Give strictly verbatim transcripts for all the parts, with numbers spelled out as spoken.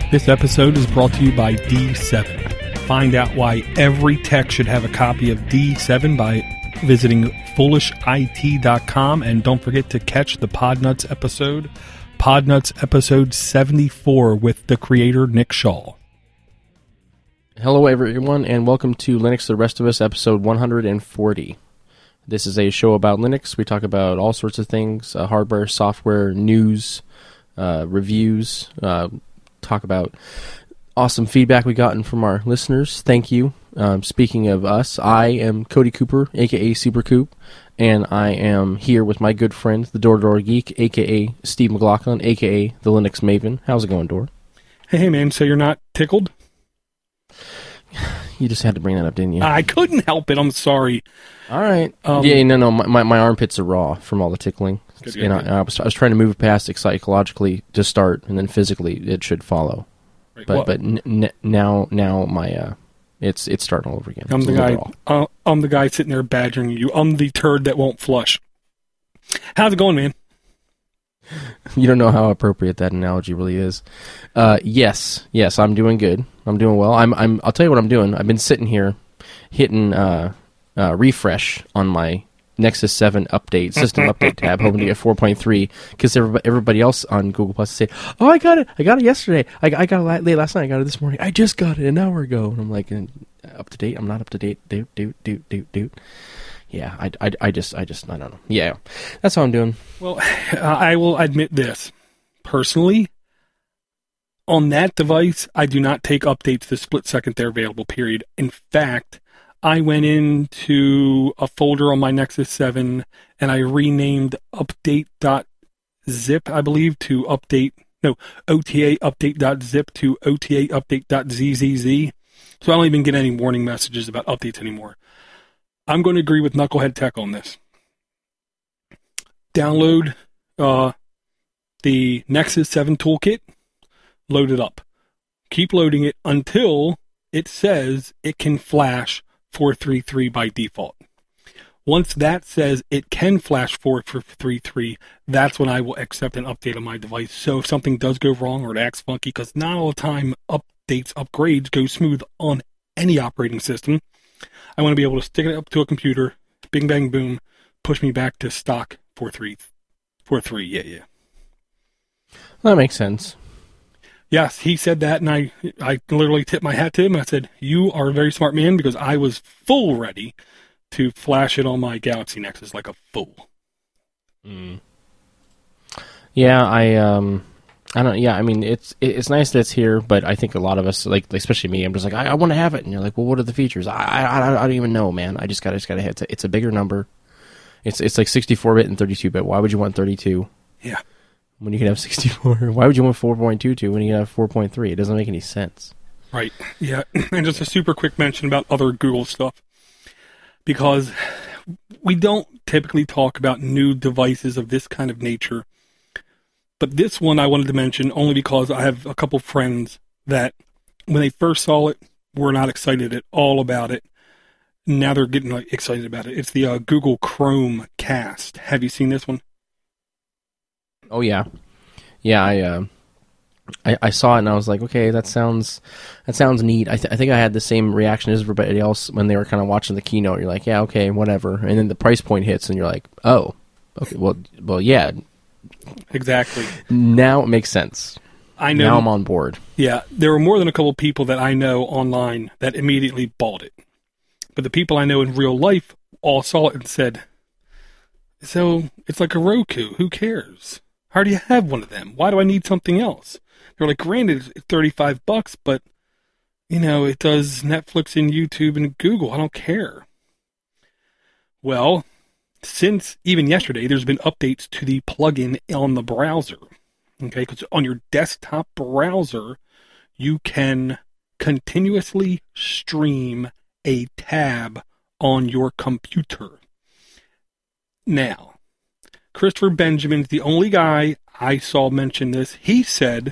This episode is brought to you by D seven. Find out why every tech should have a copy of D seven by visiting foolish I T dot com, and don't forget to catch the Podnuts episode, Podnuts episode seventy-four with the creator Nick Shaw. Hello everyone, and welcome to Linux The Rest of Us, episode one hundred forty. This is a show about Linux. We talk about all sorts of things, uh, hardware, software, news, uh, reviews, uh, talk about awesome feedback we gotten from our listeners. Thank you. Um, speaking of us, I am Cody Cooper, aka Supercoop, and I am here with my good friend, the Door to Door Geek, aka Steve McLaughlin, aka the Linux Maven. How's it going, Door? Hey man, so you're not tickled? You just had to bring that up, didn't you? I couldn't help it. I'm sorry. All right. Um, yeah, no, no. My, my armpits are raw from all the tickling. Good, and good, good. I, I was I was trying to move past it psychologically to start, and then physically it should follow. Right, But well, but n- n- now now my uh, it's it's starting all over again. I'm It's the a little guy. raw. Uh, I'm the guy sitting there badgering you. I'm the turd that won't flush. How's it going, man? You don't know how appropriate that analogy really is. Uh, yes, yes, I'm doing good. I'm doing well. I'm I'm. I'll tell you what I'm doing. I've been sitting here, hitting uh, uh, refresh on my Nexus seven update system update tab, hoping to get four point three, because everybody, everybody else on Google Plus say, "Oh, I got it! I got it yesterday. I, I got it late last night. I got it this morning. I just got it an hour ago." And I'm like, "Up to date? I'm not up to date. Doot doot doot doot doot." Yeah, I, I, I just I just I don't know. Yeah, that's how I'm doing. Well, I will admit this. Personally, on that device, I do not take updates the split second they're available, period. In fact, I went into a folder on my Nexus seven and I renamed update.zip, I believe, to update, no, O T A update.zip to O T A update.zzz. So I don't even get any warning messages about updates anymore. I'm going to agree with Knucklehead Tech on this. Download uh, the Nexus seven toolkit, load it up. Keep loading it until it says it can flash four thirty-three by default. Once that says it can flash four thirty-three, that's when I will accept an update on my device. So if something does go wrong or it acts funky, because not all the time updates, upgrades go smooth on any operating system, I want to be able to stick it up to a computer, bing, bang, boom, push me back to stock four thirty-three. Yeah, yeah. That makes sense. Yes, he said that, and I, I literally tipped my hat to him. I said, you are a very smart man, because I was full ready to flash it on my Galaxy Nexus like a fool. Mm. Yeah, I um, I don't. Yeah, I mean, it's it's nice that it's here, but I think a lot of us, like especially me, I'm just like, I, I want to have it, and you're like, well, what are the features? I I, I don't even know, man. I just got just got to hit. It's a bigger number. It's it's like sixty-four bit and thirty-two bit. Why would you want thirty-two? Yeah. When you can have sixty-four, why would you want four point two two when you can have four point three? It doesn't make any sense. Right. Yeah. And just a super quick mention about other Google stuff, because we don't typically talk about new devices of this kind of nature. But this one I wanted to mention only because I have a couple friends that, when they first saw it, were not excited at all about it. Now they're getting like, excited about it. It's the uh, Google Chrome Cast. Have you seen this one? Oh yeah, yeah. I, uh, I I saw it and I was like, okay, that sounds that sounds neat. I, th- I think I had the same reaction as everybody else when they were kind of watching the keynote. You're like, yeah, okay, whatever. And then the price point hits, and you're like, oh, okay, well, well, yeah. Exactly. Now it makes sense. I know. Now I'm on board. Yeah, there were more than a couple of people that I know online that immediately bought it. But the people I know in real life all saw it and said, so it's like a Roku. Who cares? I already have one of them. Why do I need something else? They're like, granted, it's thirty-five bucks, but, you know, it does Netflix and YouTube and Google. I don't care. Well, since even yesterday, there's been updates to the plugin on the browser. Okay, because on your desktop browser, you can continuously stream a tab on your computer. Now, Christopher Benjamin's the only guy I saw mention this. He said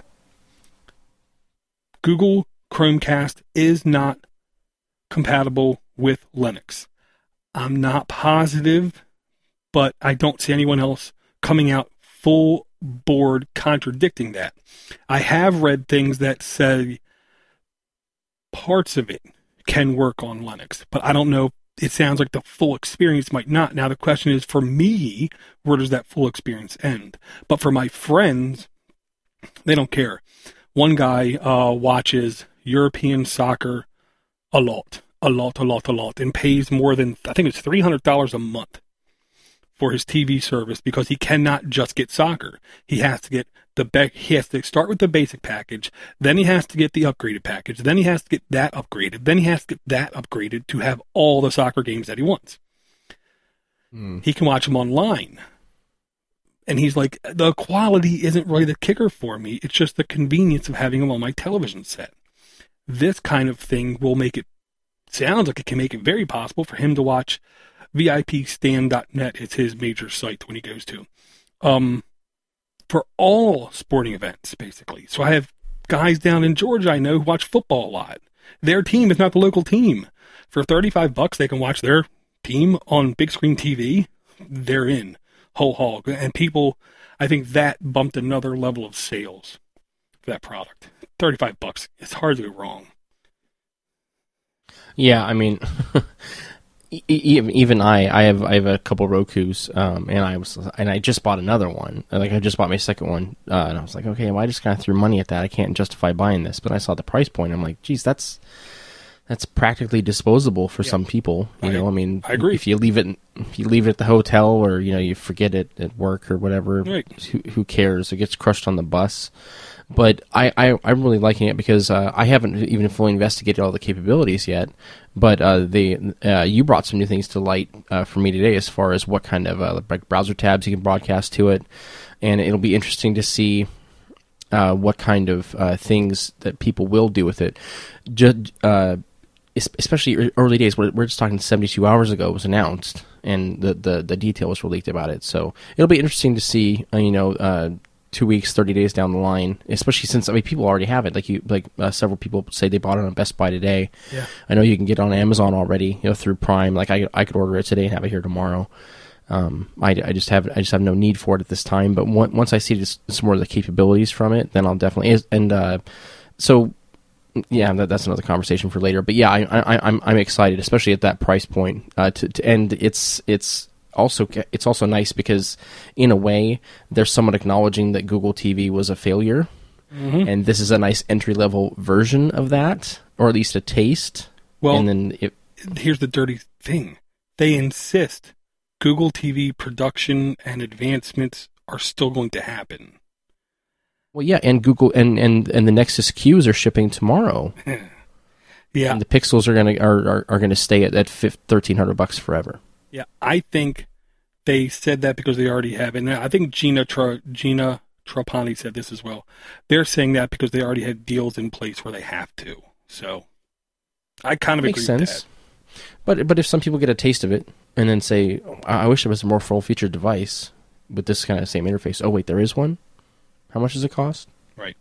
Google Chromecast is not compatible with Linux. I'm not positive, but I don't see anyone else coming out full board contradicting that. I have read things that say parts of it can work on Linux, but I don't know. It sounds like the full experience might not. Now the question is, for me, where does that full experience end? But for my friends, they don't care. One guy uh, watches European soccer a lot, a lot, a lot, a lot, and pays more than, I think it's three hundred dollars a month for his T V service because he cannot just get soccer. He has to get the be- he has to start with the basic package, then he has to get the upgraded package, then he has to get that upgraded, then he has to get that upgraded to have all the soccer games that he wants. Mm. He can watch them online. And he's like, the quality isn't really the kicker for me. It's just the convenience of having them on my television set. This kind of thing will make it, sounds like it can make it very possible for him to watch V I P stand dot net. It's his major site when he goes to. Um, for all sporting events, basically. So I have guys down in Georgia I know who watch football a lot. Their team is not the local team. For thirty-five bucks, they can watch their team on big screen T V. They're in whole hog. And people, I think that bumped another level of sales for that product. thirty-five bucks. It's hard to go wrong. Yeah, I mean, even I, I have, I have a couple Rokus, um, and I was, and I just bought another one. Like I just bought my second one, uh, and I was like, okay, well, I just kind of threw money at that. I can't justify buying this, but I saw the price point. I'm like, geez, that's that's practically disposable for yeah. some people. You I, know, I mean, I agree. If you leave it, if you leave it at the hotel, or you know, you forget it at work or whatever, right. who, who cares? It gets crushed on the bus. But I, I, I'm really liking it because uh, I haven't even fully investigated all the capabilities yet. But uh, they, uh, you brought some new things to light uh, for me today as far as what kind of uh, browser tabs you can broadcast to it. And it'll be interesting to see uh, what kind of uh, things that people will do with it. Just, uh, especially early days, we're, we're just talking seventy-two hours ago it was announced, and the, the, the details were leaked about it. So it'll be interesting to see, uh, you know, uh, two weeks, thirty days down the line, especially since I mean people already have it. Like you, like uh, several people say they bought it on Best Buy today. Yeah, I know you can get it on Amazon already, you know, through Prime. Like I, I could order it today and have it here tomorrow. Um, I, I just have, I just have no need for it at this time. But one, once I see just some more of the capabilities from it, then I'll definitely. And uh, so, yeah, that, that's another conversation for later. But yeah, I, I, I'm, I'm excited, especially at that price point. Uh, to, to and it's, it's. Also, it's also nice because, in a way, they're somewhat acknowledging that Google T V was a failure, mm-hmm. and this is a nice entry-level version of that, or at least a taste. Well, and then it, here's the dirty thing: they insist Google T V production and advancements are still going to happen. Well, yeah, and Google and, and, and the Nexus Qs are shipping tomorrow. Yeah, and the Pixels are gonna are are, are gonna stay at that thirteen hundred bucks forever. Yeah, I think they said that because they already have it. And I think Gina Tra- Gina Trapani said this as well. They're saying that because they already had deals in place where they have to. So I kind of Makes agree sense. with that. But but if some people get a taste of it and then say, I wish there was a more full-featured device with this kind of same interface. Oh, wait, there is one? How much does it cost? Right.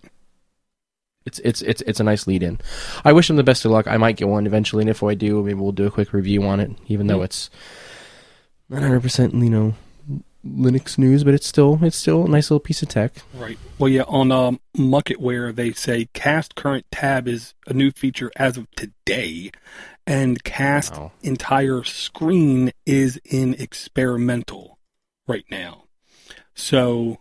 It's it's it's it's a nice lead-in. I wish them the best of luck. I might get one eventually, and if I do, maybe we'll do a quick review on it, even mm-hmm. though it's not one hundred percent, you know, Linux news, but it's still it's still a nice little piece of tech. Right. Well, yeah, on um, Mucketware, they say Cast Current Tab is a new feature as of today, and Cast wow. entire screen is in experimental right now. So,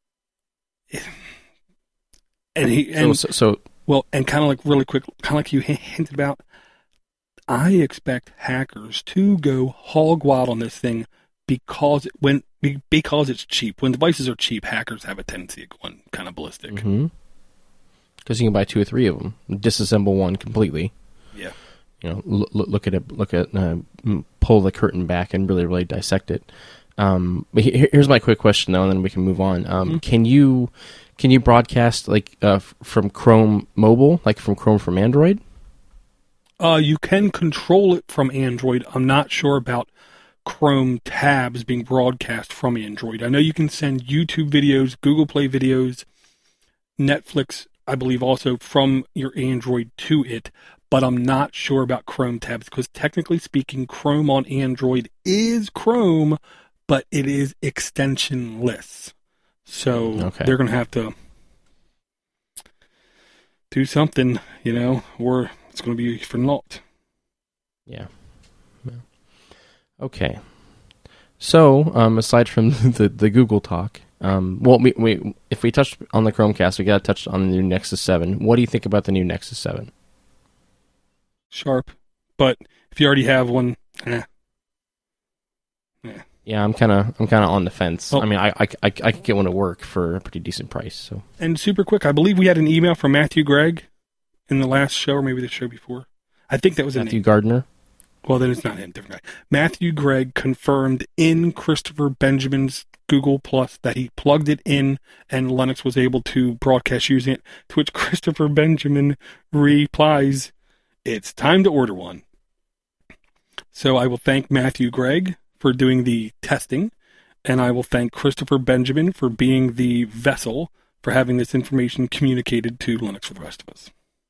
and he and so, so, so well, and kind of like really quick, kind of like you hinted about. I expect hackers to go hog wild on this thing because it, when because it's cheap. When devices are cheap, hackers have a tendency of going kind of ballistic. Because mm-hmm. you can buy two or three of them, disassemble one completely. Yeah, you know, look, look at it, look at, uh, pull the curtain back and really, really dissect it. Um, but here's my quick question though, and then we can move on. Um, mm-hmm. Can you can you broadcast like uh, from Chrome mobile, like from Chrome from Android? Uh, you can control it from Android. I'm not sure about Chrome tabs being broadcast from Android. I know you can send YouTube videos, Google Play videos, Netflix, I believe also from your Android to it, but I'm not sure about Chrome tabs because technically speaking, Chrome on Android is Chrome, but it is extensionless. So Okay. they're going to have to do something, you know, or it's going to be for naught. Yeah. Yeah. Okay. So, um, aside from the, the Google talk, um, well, we, we if we touched on the Chromecast, we got to touch on the new Nexus seven. What do you think about the new Nexus seven? Sharp. But if you already have one, eh. Eh. Yeah, I'm kind of I'm kind of on the fence. Oh. I mean, I, I, I, I could get one to work for a pretty decent price. So. And super quick, I believe we had an email from Matthew Gregg in the last show, or maybe the show before. I think that was a Matthew name. Gardner? Well, then it's not him, different guy. Matthew Gregg confirmed in Christopher Benjamin's Google Plus that he plugged it in and Linux was able to broadcast using it, to which Christopher Benjamin replies, "It's time to order one." So I will thank Matthew Gregg for doing the testing, and I will thank Christopher Benjamin for being the vessel for having this information communicated to Linux for the rest of us.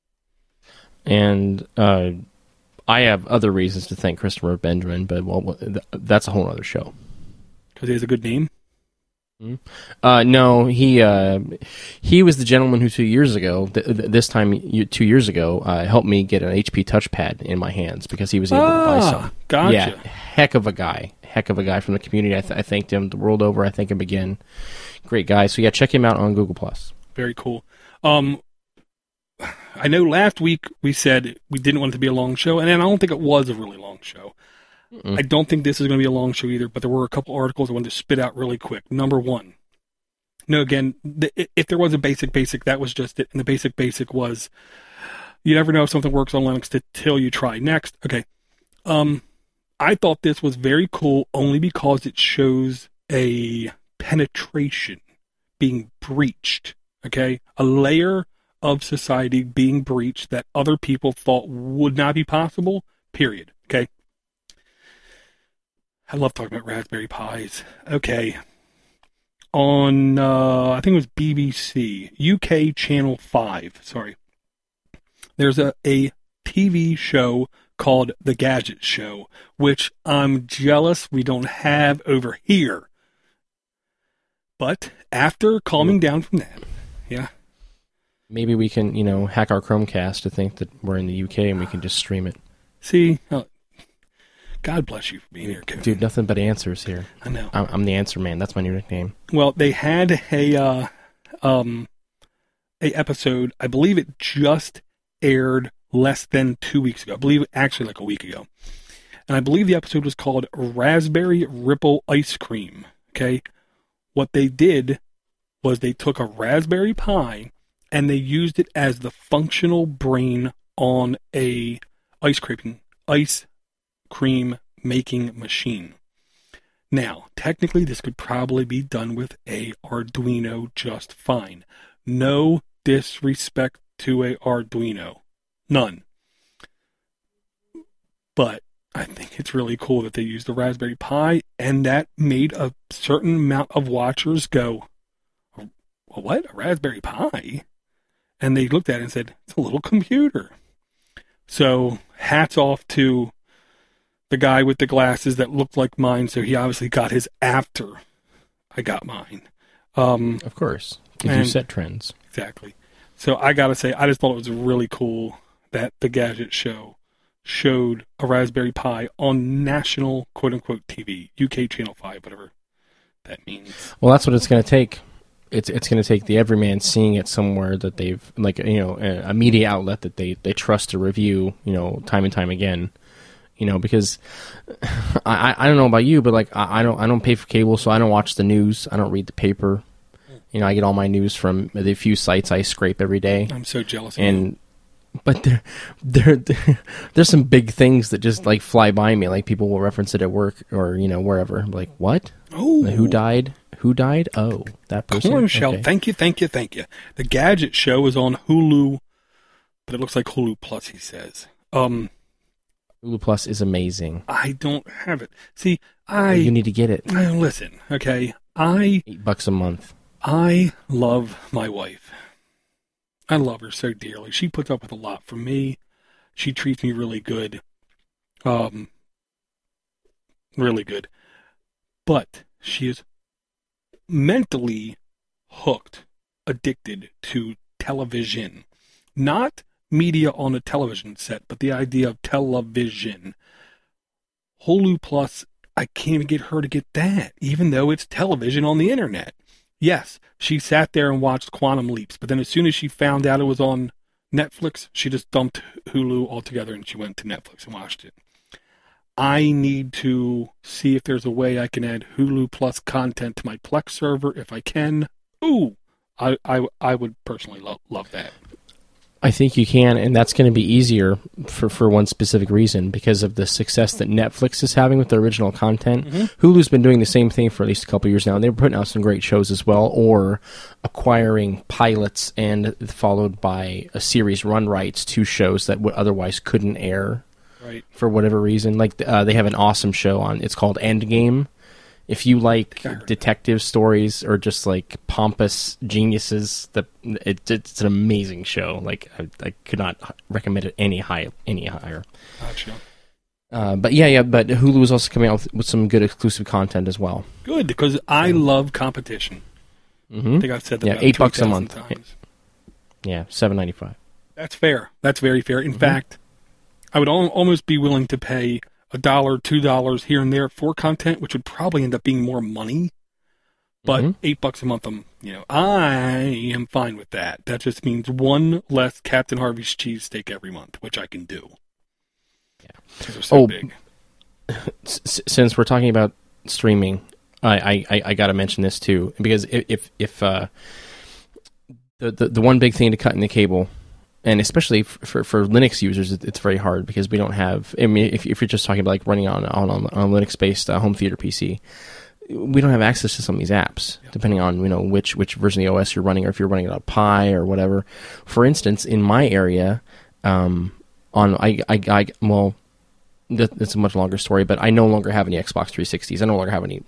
And uh, I have other reasons to thank Christopher Benjamin, but well, that's a whole other show. Because he has a good name? Uh, no, he uh, he was the gentleman who two years ago, th- th- this time you, two years ago, uh, helped me get an H P touchpad in my hands because he was able ah, to buy some. Gotcha. Yeah, heck of a guy. Heck of a guy from the community. I, th- I thanked him the world over. I thank him again. Great guy. So yeah, check him out on Google Plus. Very cool. Um, I know last week we said we didn't want it to be a long show, and I don't think it was a really long show. Mm-mm. I don't think this is going to be a long show either, but there were a couple articles I wanted to spit out really quick. Number one. No, again, the, if there was a basic basic, that was just it. And the basic basic was, you never know if something works on Linux until you try. Next. Okay. Um, I thought this was very cool only because it shows a penetration being breached. Okay. A layer of society being breached that other people thought would not be possible, period. Okay. I love talking about Raspberry Pis. Okay. On, uh, I think it was B B C, U K Channel five, sorry. There's a, a T V show called The Gadget Show, which I'm jealous we don't have over here. But after calming down from that, yeah. Maybe we can, you know, hack our Chromecast to think that we're in the U K and we can just stream it. See, uh, God bless you for being here, Kevin. Dude, nothing but answers here. I know. I'm, I'm the answer man. That's my new nickname. Well, they had a uh, um, a episode. I believe it just aired less than two weeks ago. I believe actually like a week ago. And I believe the episode was called Raspberry Ripple Ice Cream. Okay. What they did was they took a Raspberry Pi and they used it as the functional brain on a ice cream ice cream making machine. Now, technically, this could probably be done with a Arduino just fine. No disrespect to a Arduino. None. But I think it's really cool that they used the Raspberry Pi, and that made a certain amount of watchers go, what? A Raspberry Pi? And they looked at it and said, it's a little computer. So, hats off to the guy with the glasses that looked like mine, so he obviously got his after I got mine. Um, of course. Because you set trends. Exactly. So I got to say, I just thought it was really cool that the Gadget Show showed a Raspberry Pi on national quote-unquote T V, U K Channel five, whatever that means. Well, that's what it's going to take. It's it's going to take the everyman seeing it somewhere that they've, like, you know, a media outlet that they, they trust to review, you know, time and time again. You know, because I, I don't know about you, but like I, I don't I don't pay for cable, so I don't watch the news. I don't read the paper. You know, I get all my news from the few sites I scrape every day. I'm so jealous. And but there, there, there, there's some big things that just like fly by me. Like people will reference it at work or you know wherever. I'm like, what? Oh, who died? Who died? Oh, that person. Corn shell. Okay. Thank you, thank you, thank you. The Gadget Show is on Hulu, but it looks like Hulu Plus. He says. Um. Hulu Plus is amazing. I don't have it. See, I... You need to get it. I, listen, okay, I... Eight bucks a month. I love my wife. I love her so dearly. She puts up with a lot from me. She treats me really good. Um, really good. But she is mentally hooked, addicted to television. Not media on a television set, but the idea of television. Hulu Plus, I can't even get her to get that, even though it's television on the internet. Yes, she sat there and watched Quantum Leaps, but then as soon as she found out it was on Netflix, she just dumped Hulu altogether and she went to Netflix and watched it. I need to see if there's a way I can add Hulu Plus content to my Plex server. If I can, ooh, I I, I would personally love, love that. I think you can, and that's going to be easier for, for one specific reason, because of the success that Netflix is having with their original content. Mm-hmm. Hulu's been doing the same thing for at least a couple of years now, and they're putting out some great shows as well, or acquiring pilots and followed by a series run rights to shows that would otherwise couldn't air, right, for whatever reason. Like uh, they have an awesome show on, it's called Endgame. If you like detective stories or just like pompous geniuses, the it, it's an amazing show. Like I, I could not recommend it any high any higher. Gotcha. Uh, but yeah, yeah. But Hulu is also coming out with, with some good exclusive content as well. Good, because I love competition. Mm-hmm. I think I've said that. Yeah, about eight bucks a month. Times. Yeah, seven ninety five. That's fair. That's very fair. In mm-hmm. fact, I would al- almost be willing to pay a dollar, two dollars here and there for content, which would probably end up being more money. But mm-hmm. eight bucks a month, I'm, you know, I am fine with that. That just means one less Captain Harvey's cheesesteak every month, which I can do. Yeah, they're so oh, big. S- since we're talking about streaming, I I, I got to mention this too, because if if uh, the, the the one big thing to cut in the cable. And especially for, for Linux users, it's very hard because we don't have. I mean, if, if you're just talking about like running on on, on a Linux-based uh, home theater P C, we don't have access to some of these apps, yeah. depending on you know which which version of the O S you're running, or if you're running it on Pi or whatever. For instance, in my area, um, on I, I, I well, that, that's a much longer story, but I no longer have any Xbox three sixties. I no longer have any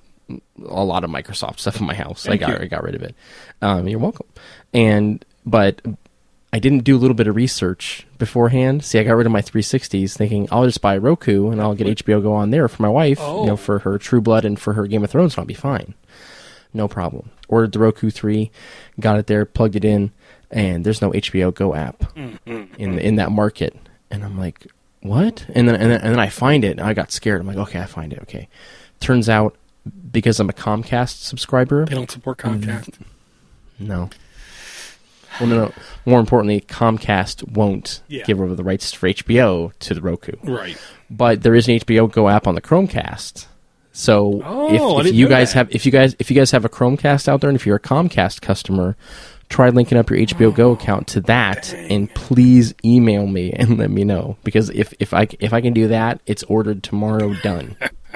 a lot of Microsoft stuff in my house. Thank I got you. I got rid of it. Um, you're welcome. And but. I didn't do a little bit of research beforehand. See, I got rid of my three sixties thinking I'll just buy Roku and I'll get H B O Go on there for my wife, oh. you know, for her True Blood and for her Game of Thrones, and I'll be fine. No problem. Ordered the Roku three, got it there, plugged it in, and there's no H B O Go app mm-hmm. in in that market. And I'm like, what? And then, and then and then I find it, and I got scared. I'm like, okay, I find it. Okay. Turns out, because I'm a Comcast subscriber. They don't support Comcast. Mm, no. Well, no, no. More importantly, Comcast won't yeah. give over the rights for H B O to the Roku. Right. But there is an H B O Go app on the Chromecast. So oh, if, if you guys that. have if you guys if you guys have a Chromecast out there, and if you're a Comcast customer, try linking up your H B O oh, Go account to that, dang. And please email me and let me know, because if if I if I can do that, it's ordered tomorrow, done.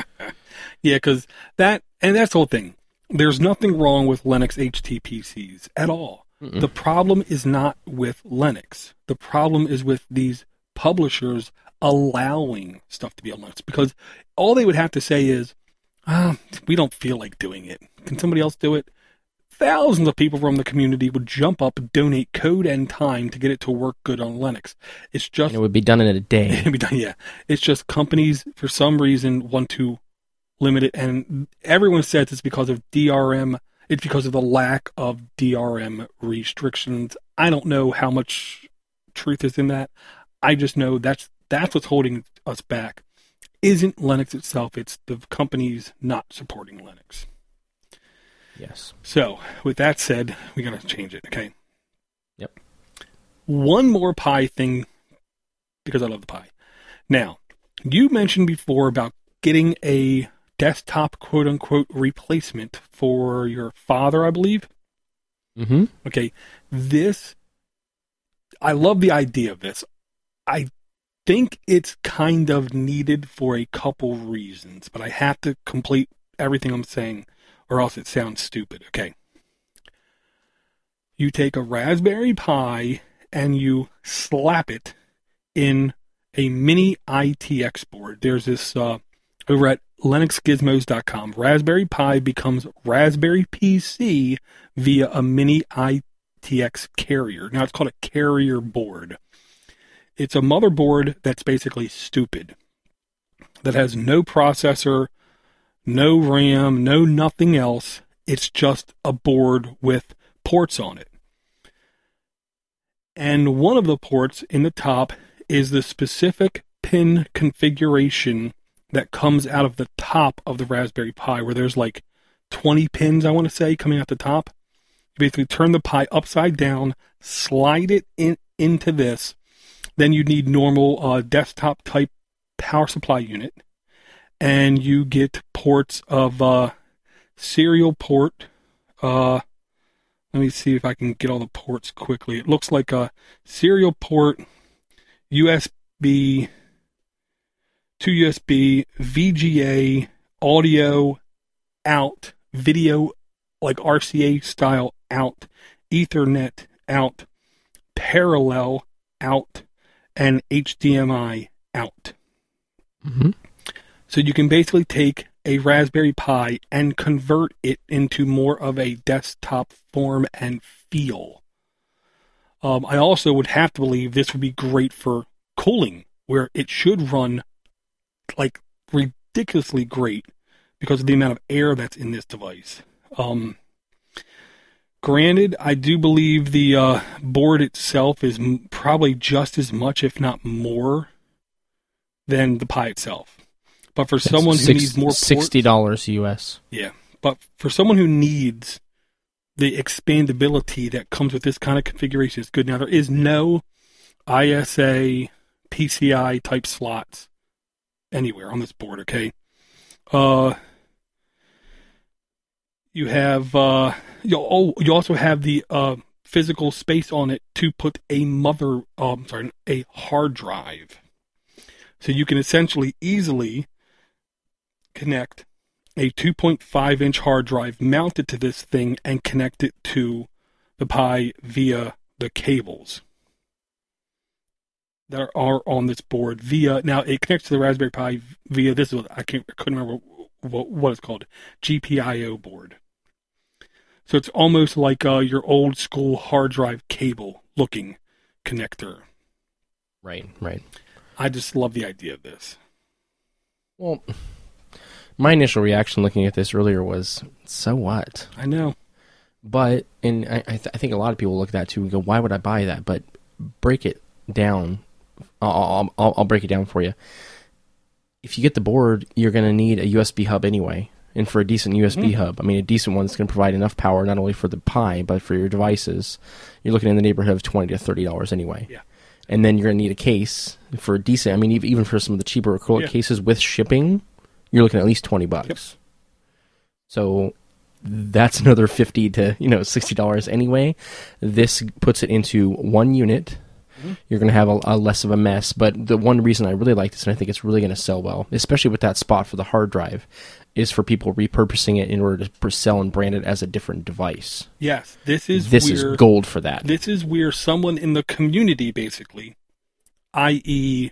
Yeah, because that and that's the whole thing. There's nothing wrong with Linux H T P Cs at all. Mm-mm. The problem is not with Linux. The problem is with these publishers allowing stuff to be on Linux, because all they would have to say is, ah, we don't feel like doing it. Can somebody else do it? Thousands of people from the community would jump up, donate code and time to get it to work good on Linux. It's just... And it would be done in a day. It would be done, yeah. It's just companies, for some reason, want to limit it, and everyone says it's because of D R M. It's because of the lack of D R M restrictions. I don't know how much truth is in that. I just know that's that's what's holding us back. Isn't Linux itself, it's the companies not supporting Linux. Yes. So, with that said, we're going to change it, okay? Yep. One more Pi thing, because I love the Pi. Now, you mentioned before about getting a desktop quote-unquote replacement for your father, I believe. Mm-hmm. Okay, this, I love the idea of this. I think it's kind of needed for a couple reasons, but I have to complete everything I'm saying, or else it sounds stupid. Okay. You take a Raspberry Pi and you slap it in a mini I T X board. There's this, uh, over at Linux Gizmos dot com. Raspberry Pi becomes Raspberry P C via a mini I T X carrier. Now, it's called a carrier board. It's a motherboard that's basically stupid, that has no processor, no RAM, no nothing else. It's just a board with ports on it. And one of the ports in the top is the specific pin configuration that comes out of the top of the Raspberry Pi, where there's like twenty pins, I want to say, coming out the top. You basically turn the Pi upside down, slide it in into this. Then you need normal uh, desktop type power supply unit. And you get ports of uh, serial port. Uh, let me see if I can get all the ports quickly. It looks like a serial port, U S B, two U S B, V G A, audio out, video like R C A style out, Ethernet out, parallel out, and H D M I out. Mm-hmm. So you can basically take a Raspberry Pi and convert it into more of a desktop form and feel. Um, I also would have to believe this would be great for cooling, where it should run like ridiculously great because of the amount of air that's in this device. Um, granted, I do believe the uh, board itself is m- probably just as much, if not more, than the Pi itself. But for someone who Six, needs more ports, sixty dollars U S. Yeah, but for someone who needs the expandability that comes with this kind of configuration, is good. Now, there is no I S A, P C I type slots anywhere on this board, okay? Uh, you have, uh, you oh, you also have the uh, physical space on it to put a mother, um, sorry, a hard drive. So you can essentially easily connect a two point five inch hard drive, mount it to this thing, and connect it to the Pi via the cables that are on this board. Via now, it connects to the Raspberry Pi via this. Is what, I can't, I couldn't remember what, what it's called, G P I O board. So it's almost like uh, your old school hard drive cable looking connector. Right, right. I just love the idea of this. Well, my initial reaction looking at this earlier was, so what? I know. But, and I, I, th- I think a lot of people look at that too and go, why would I buy that? But break it down. I'll, I'll, I'll break it down for you. If you get the board, you're going to need a U S B hub anyway. And for a decent U S B mm-hmm. hub, I mean, a decent one that's going to provide enough power not only for the Pi, but for your devices, you're looking in the neighborhood of twenty to thirty dollars anyway. Yeah. And then you're going to need a case for a decent, I mean, even for some of the cheaper acrylic yeah. cases with shipping, you're looking at least twenty bucks. Yep. So that's another fifty to, you know, sixty dollars anyway. This puts it into one unit. Mm-hmm. You're going to have a, a less of a mess. But the one reason I really like this, and I think it's really going to sell well, especially with that spot for the hard drive, is for people repurposing it in order to sell and brand it as a different device. Yes, this is this where, is gold for that. This is where someone in the community, basically, that is,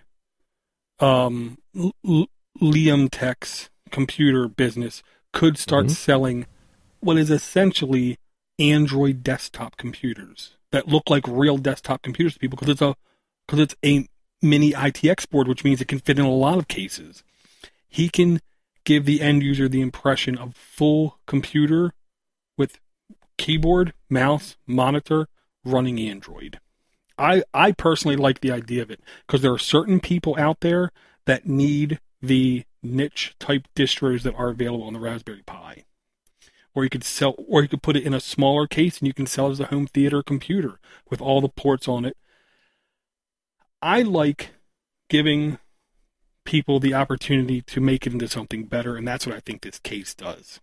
um, L- Liam Tech's computer business, could start mm-hmm. selling what is essentially Android desktop computers that look like real desktop computers to people, because it's a because it's a mini I T X board, which means it can fit in a lot of cases. He can give the end user the impression of full computer with keyboard, mouse, monitor, running Android. I, I personally like the idea of it because there are certain people out there that need the niche type distros that are available on the Raspberry Pi. Or you could sell, or you could put it in a smaller case and you can sell it as a home theater computer with all the ports on it. I like giving people the opportunity to make it into something better, and that's what I think this case does.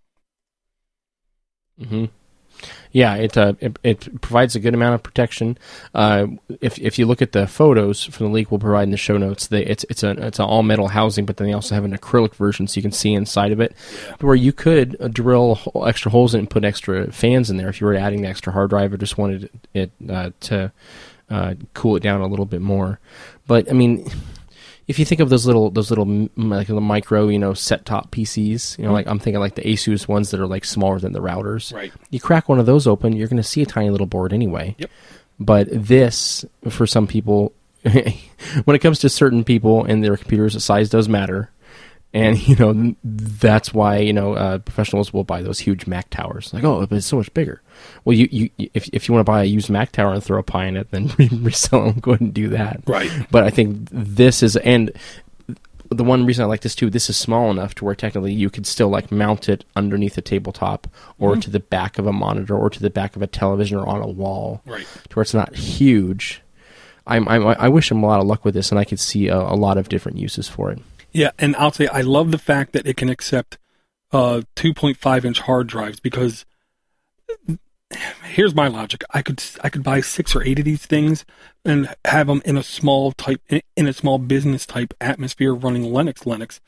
Mm-hmm. Yeah, it, uh, it it provides a good amount of protection. Uh, if if you look at the photos from the leak, we'll provide in the show notes. They, it's it's a it's an all metal housing, but then they also have an acrylic version, so you can see inside of it, yeah. where you could uh, drill extra holes in it and put extra fans in there if you were adding the extra hard drive or just wanted it uh, to uh, cool it down a little bit more. But I mean, if you think of those little, those little like the micro, you know, set top P Cs, you know, mm-hmm. like I'm thinking like the Asus ones that are like smaller than the routers. Right. You crack one of those open, you're going to see a tiny little board anyway. Yep. But this, for some people, when it comes to certain people and their computers, size does matter. And, you know, that's why, you know, uh, professionals will buy those huge Mac towers. Like, oh, but it's so much bigger. Well, you, you if if you want to buy a used Mac tower and throw a pie in it, then resell them, go ahead and do that. Right. But I think this is, and the one reason I like this too, this is small enough to where technically you could still like mount it underneath a tabletop or mm-hmm. to the back of a monitor or to the back of a television or on a wall. Right. To where it's not huge. I'm, I'm, I wish him a lot of luck with this, and I could see a, a lot of different uses for it. Yeah, and I'll say I love the fact that it can accept uh, two point five inch hard drives, because here's my logic: I could I could buy six or eight of these things and have them in a small type in a small business type atmosphere running Linux. Linux.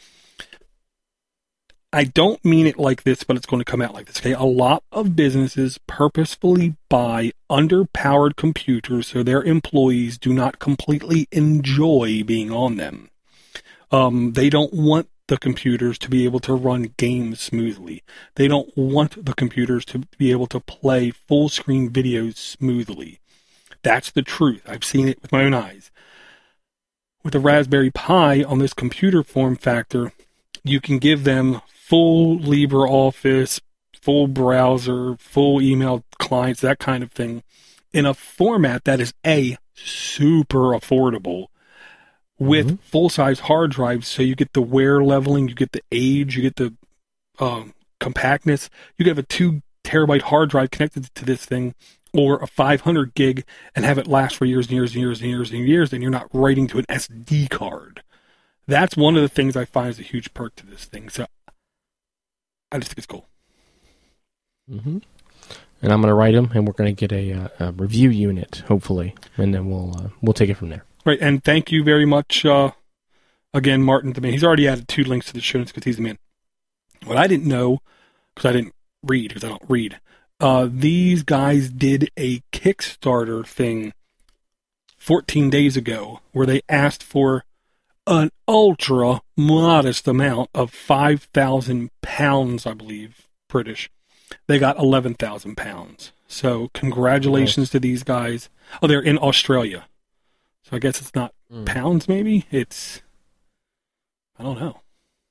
I don't mean it like this, but it's going to come out like this. Okay, a lot of businesses purposefully buy underpowered computers so their employees do not completely enjoy being on them. Um, they don't want the computers to be able to run games smoothly. They don't want the computers to be able to play full screen videos smoothly. That's the truth. I've seen it with my own eyes. With a Raspberry Pi on this computer form factor, you can give them full LibreOffice, full browser, full email clients, that kind of thing, in a format that is A, super affordable, with mm-hmm. full-size hard drives, so you get the wear leveling, you get the age, you get the um, compactness. You can have a two terabyte hard drive connected to this thing, or a five hundred gig, and have it last for years and years and years and years and years, and you're not writing to an S D card. That's one of the things I find is a huge perk to this thing. So I just think it's cool. Mm-hmm. And I'm going to write him, and we're going to get a, uh, a review unit, hopefully, and then we'll uh, we'll take it from there. Right, and thank you very much, uh, again, Martin, the man. He's already added two links to the show notes because he's the man. What I didn't know, because I didn't read, because I don't read, uh, these guys did a Kickstarter thing fourteen days ago where they asked for an ultra modest amount of five thousand pounds, I believe, British. They got eleven thousand pounds. So congratulations nice. to these guys. Oh, they're in Australia. So I guess it's not mm. pounds, maybe? It's, I don't know.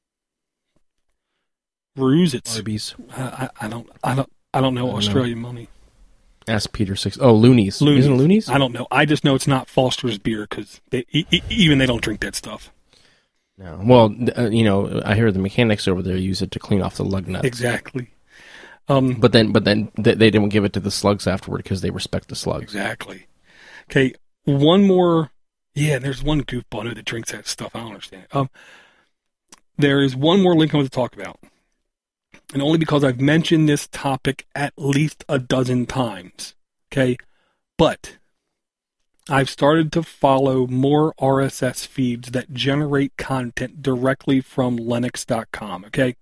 Ruse, it's... Arby's. I, I don't I don't, I don't know I don't Australian know. money. Ask Peter Six. Oh, Loonies. Loonies. Isn't it Loonies? I don't know. I just know it's not Foster's beer, because e- e- even they don't drink that stuff. No. Well, uh, you know, I hear the mechanics over there use it to clean off the lug nuts. Exactly. Um, but then, but then they, they didn't give it to the slugs afterward because they respect the slugs. Exactly. Okay, one more. Yeah, there's one goofball that drinks that stuff. I don't understand. Um, there is one more link I want to talk about, and only because I've mentioned this topic at least a dozen times. Okay, but I've started to follow more R S S feeds that generate content directly from Linux dot com. Okay,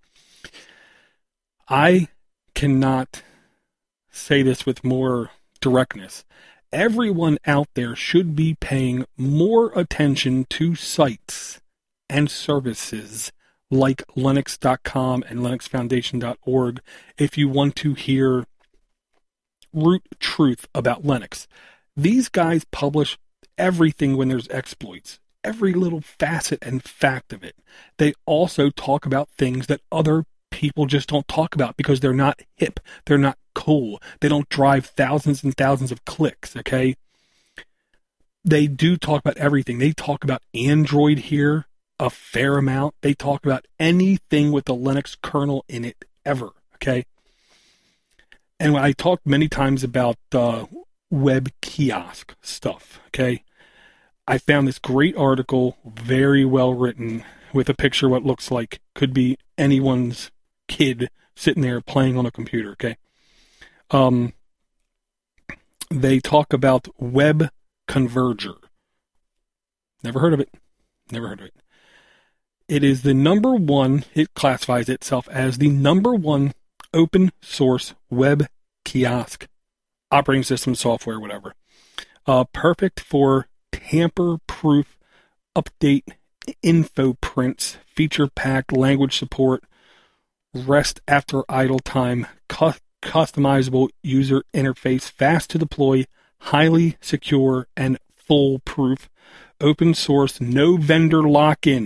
I cannot say this with more directness. Everyone out there should be paying more attention to sites and services like Linux dot com and Linux Foundation dot org if you want to hear root truth about Linux. These guys publish everything when there's exploits, every little facet and fact of it. They also talk about things that other people just don't talk about because they're not hip, they're not cool, they don't drive thousands and thousands of clicks, okay? They do talk about everything. They talk about Android here a fair amount. They talk about anything with the Linux kernel in it ever, okay? And I talked many times about uh, web kiosk stuff, okay? I found this great article, very well written, with a picture of what looks like could be anyone's kid sitting there playing on a computer, okay? Um, they talk about Web Converger. Never heard of it. Never heard of it. It is the number one, it classifies itself as the number one open source web kiosk operating system, software, whatever. Uh, perfect for tamper-proof update info prints, feature-packed language support, rest after idle time, cu- customizable user interface, fast to deploy, highly secure, and foolproof. Open source, no vendor lock-in.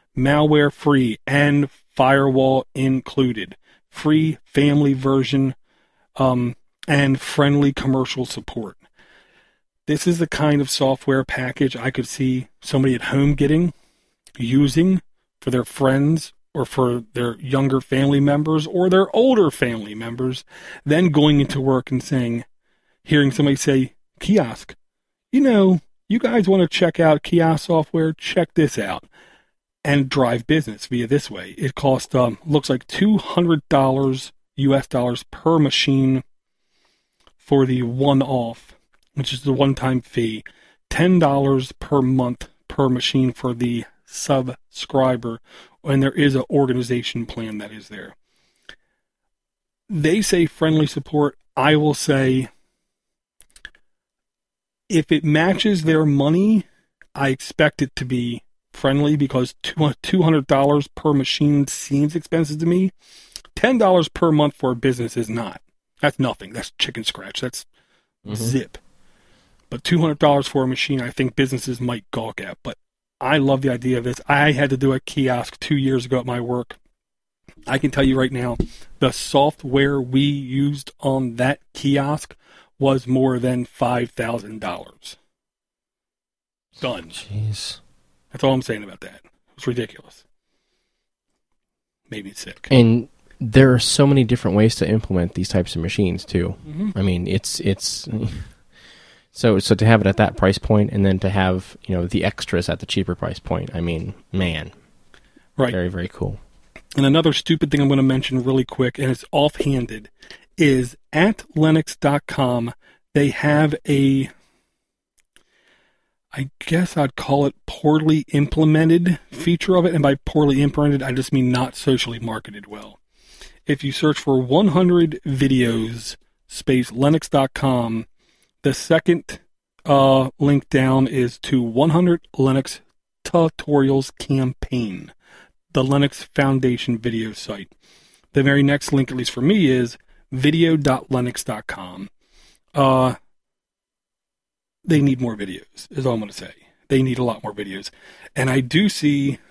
malware free and firewall included. Free family version um, and friendly commercial support. This is the kind of software package I could see somebody at home getting, using for their friends or for their younger family members or their older family members, then going into work and saying, hearing somebody say, kiosk, you know, you guys want to check out kiosk software? Check this out. And drive business via this way. It costs, um, looks like two hundred dollars U S dollars per machine for the one-off, which is the one-time fee. ten dollars per month per machine for the subscriber. And there is an organization plan that is there. They say friendly support. I will say, if it matches their money, I expect it to be friendly, because two hundred dollars per machine seems expensive to me. ten dollars per month for a business is not. That's nothing. That's chicken scratch. That's mm-hmm. zip. But two hundred dollars for a machine, I think businesses might gawk at. But I love the idea of this. I had to do a kiosk two years ago at my work. I can tell you right now, the software we used on that kiosk was more than five thousand dollars. Done. Jeez. That's all I'm saying about that. It's ridiculous. Made me sick. And there are so many different ways to implement these types of machines too. Mm-hmm. I mean, it's it's so so to have it at that price point, and then to have, you know, the extras at the cheaper price point. I mean, man, right? Very very cool. And another stupid thing I'm going to mention really quick, and it's offhanded, is at Linux dot com they have a, I guess I'd call it poorly implemented feature of it. And by poorly implemented, I just mean not socially marketed well. If you search for one hundred videos space Linux dot com, the second uh, link down is to one hundred Linux tutorials campaign, the Linux Foundation video site. The very next link, at least for me, is video dot linux dot com. Uh, They need more videos, is all I'm going to say. They need a lot more videos. And I do see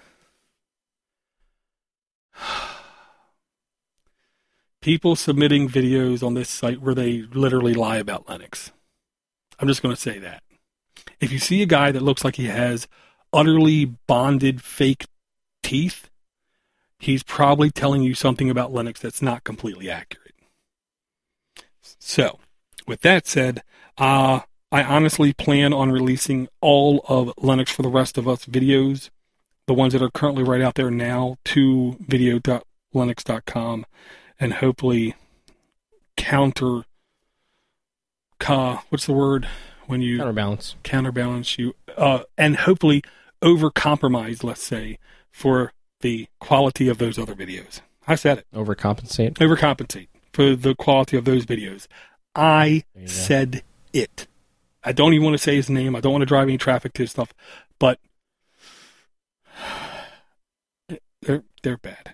people submitting videos on this site where they literally lie about Linux. I'm just going to say that. If you see a guy that looks like he has utterly bonded fake teeth, he's probably telling you something about Linux that's not completely accurate. So, with that said, uh, I honestly plan on releasing all of Linux for the Rest of Us videos, the ones that are currently right out there now, to video dot linux dot com, and hopefully counter, uh, what's the word? When you counterbalance, counterbalance you, uh, and hopefully overcompromise, let's say, for the quality of those other videos. I said it. Overcompensate. Overcompensate for the quality of those videos. I said it. I don't even want to say his name. I don't want to drive any traffic to his stuff, but they're they're bad.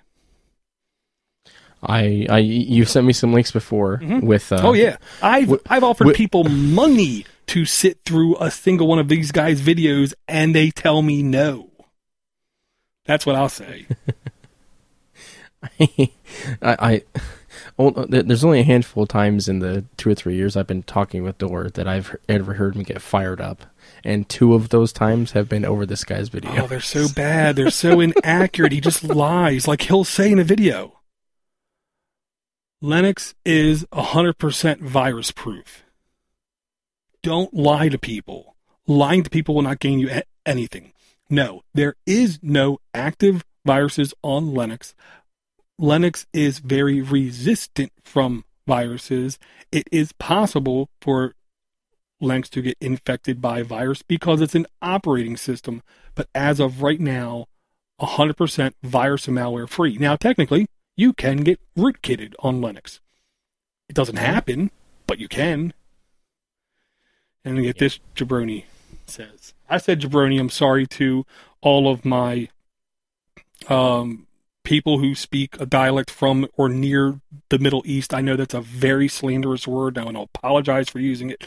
I, I you sent me some links before mm-hmm. with. Uh, oh yeah, I've w- I've offered w- people money to sit through a single one of these guys' videos, and they tell me no. That's what I'll say. I, I, I, there's only a handful of times in the two or three years I've been talking with Dor that I've ever heard me get fired up, and two of those times have been over this guy's video. Oh, they're so bad. They're so inaccurate. He just lies. Like he'll say in a video, Linux is one hundred percent virus proof. Don't lie to people. Lying to people will not gain you a- anything. No, there is no active viruses on Linux. Linux is very resistant from viruses. It is possible for Linux to get infected by a virus because it's an operating system. But as of right now, one hundred percent virus and malware free. Now, technically, you can get rootkitted on Linux. It doesn't happen, but you can. And get this, Jabroni says. I said jabroni. I'm sorry to all of my um, people who speak a dialect from or near the Middle East. I know that's a very slanderous word now, and I'll apologize for using it.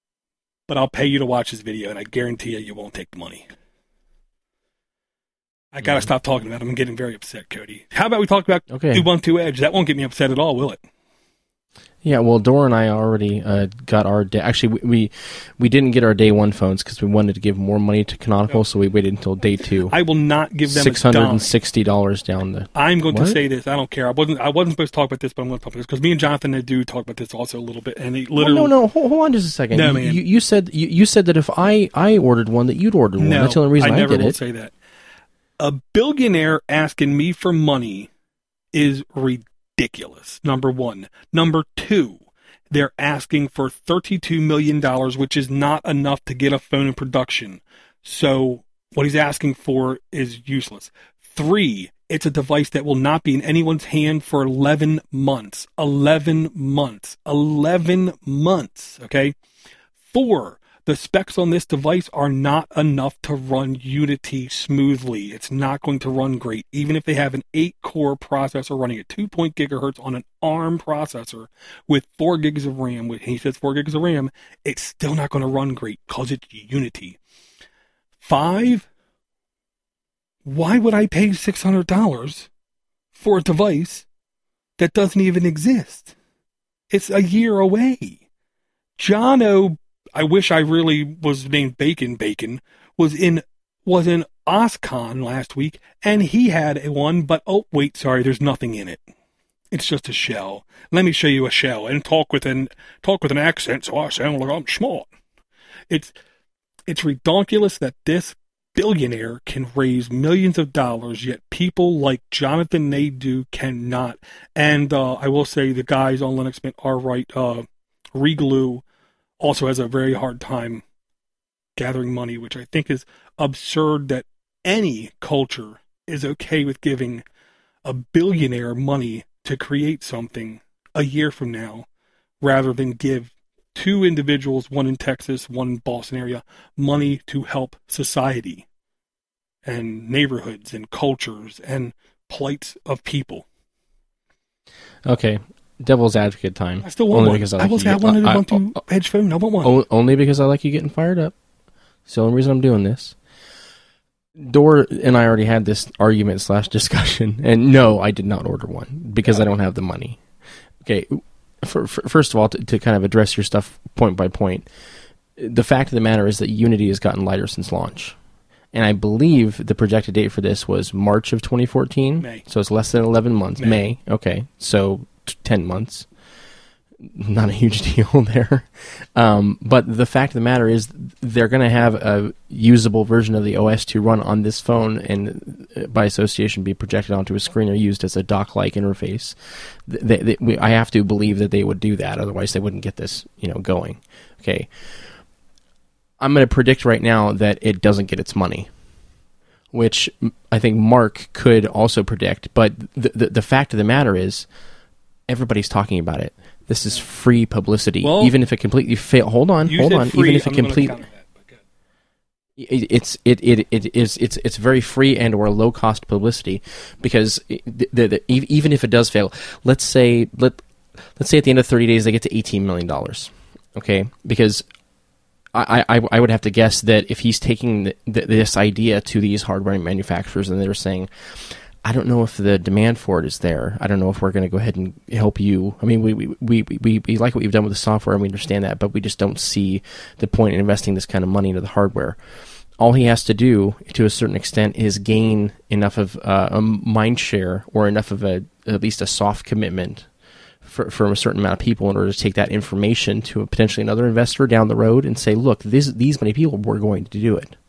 But I'll pay you to watch this video, and I guarantee you, you won't take the money. I gotta stop talking about it. I'm getting very upset, Cody. How about we talk about Okay. Ubuntu Edge? That won't get me upset at all, will it? Yeah, well, Dora and I already uh, got our day. Actually, we, we we didn't get our day one phones because we wanted to give more money to Canonical, so we waited until day two. I will not give them six hundred and sixty dollars down the. I'm going What? to say this. I don't care. I wasn't. I wasn't supposed to talk about this, but I'm going to talk about this because me and Jonathan they do talk about this also a little bit, and they literally. Well, no, no, hold, hold on just a second. No, you, man. You, you said you, you said that if I, I ordered one, that you'd ordered one. No, That's the only reason I, I never did will it. say that. A billionaire asking me for money is ridiculous. Number one. Number two. They're asking for thirty-two million dollars, which is not enough to get a phone in production. So what he's asking for is useless. Three, it's a device that will not be in anyone's hand for eleven months. eleven months. eleven months, okay? Four, the specs on this device are not enough to run Unity smoothly. It's not going to run great. Even if they have an eight-core processor running at two point gigahertz on an ARM processor with four gigs of RAM, when he says four gigs of RAM, it's still not going to run great because it's Unity. Five, why would I pay six hundred dollars for a device that doesn't even exist? It's a year away. John O. I wish I really was named Bacon Bacon, was in was in OSCON last week, and he had a one, but oh, wait, sorry, there's nothing in it. It's just a shell. Let me show you a shell, and talk with an, talk with an accent so I sound like I'm smart. It's, it's ridiculous that this billionaire can raise millions of dollars, yet people like Jonathan Naidoo cannot. And uh, I will say the guys on Linux Mint are right. Uh, Reglue also has a very hard time gathering money, which I think is absurd that any culture is okay with giving a billionaire money to create something a year from now, rather than give two individuals, one in Texas, one in Boston area, money to help society and neighborhoods and cultures and plights of people. Okay. Devil's advocate time. I still want only one. Because I, I, like will you say I get- wanted a I- Ubuntu I- Edge phone. I want one. o- Only because I like you getting fired up. It's the only reason I'm doing this. Dor and I already had this argument slash discussion, and no, I did not order one because I don't have the money. Okay, for, for, first of all, to, to kind of address your stuff point by point, the fact of the matter is that Unity has gotten lighter since launch. And I believe the projected date for this was March of twenty fourteen. May. So it's less than eleven months. May. May. Okay. So t- ten months. Not a huge deal there. Um, but the fact of the matter is they're going to have a usable version of the O S to run on this phone and uh, by association be projected onto a screen or used as a dock-like interface. They, they, we, I have to believe that they would do that. Otherwise they wouldn't get this, you know, going. Okay. I'm going to predict right now that it doesn't get its money, which I think Mark could also predict. But the, the, the fact of the matter is everybody's talking about it. This is free publicity. Well, even if it completely fail, hold on, You hold said on. free, Even if it I'm gonna completely, counter that, but good. it, it's it, it it is it's it's very free and or low cost publicity because the, the, the, even if it does fail, let's say let let's say at the end of thirty days they get to eighteen million dollars. Okay, because I, I I would have to guess that if he's taking the, the, this idea to these hardware manufacturers and they're saying, I don't know if the demand for it is there. I don't know if we're going to go ahead and help you. I mean, we, we, we, we, we like what you've done with the software and we understand that, but we just don't see the point in investing this kind of money into the hardware. All he has to do, to a certain extent, is gain enough of uh, a mind share or enough of a at least a soft commitment for, from a certain amount of people in order to take that information to a, potentially another investor down the road and say, look, this, these many people were going to do it.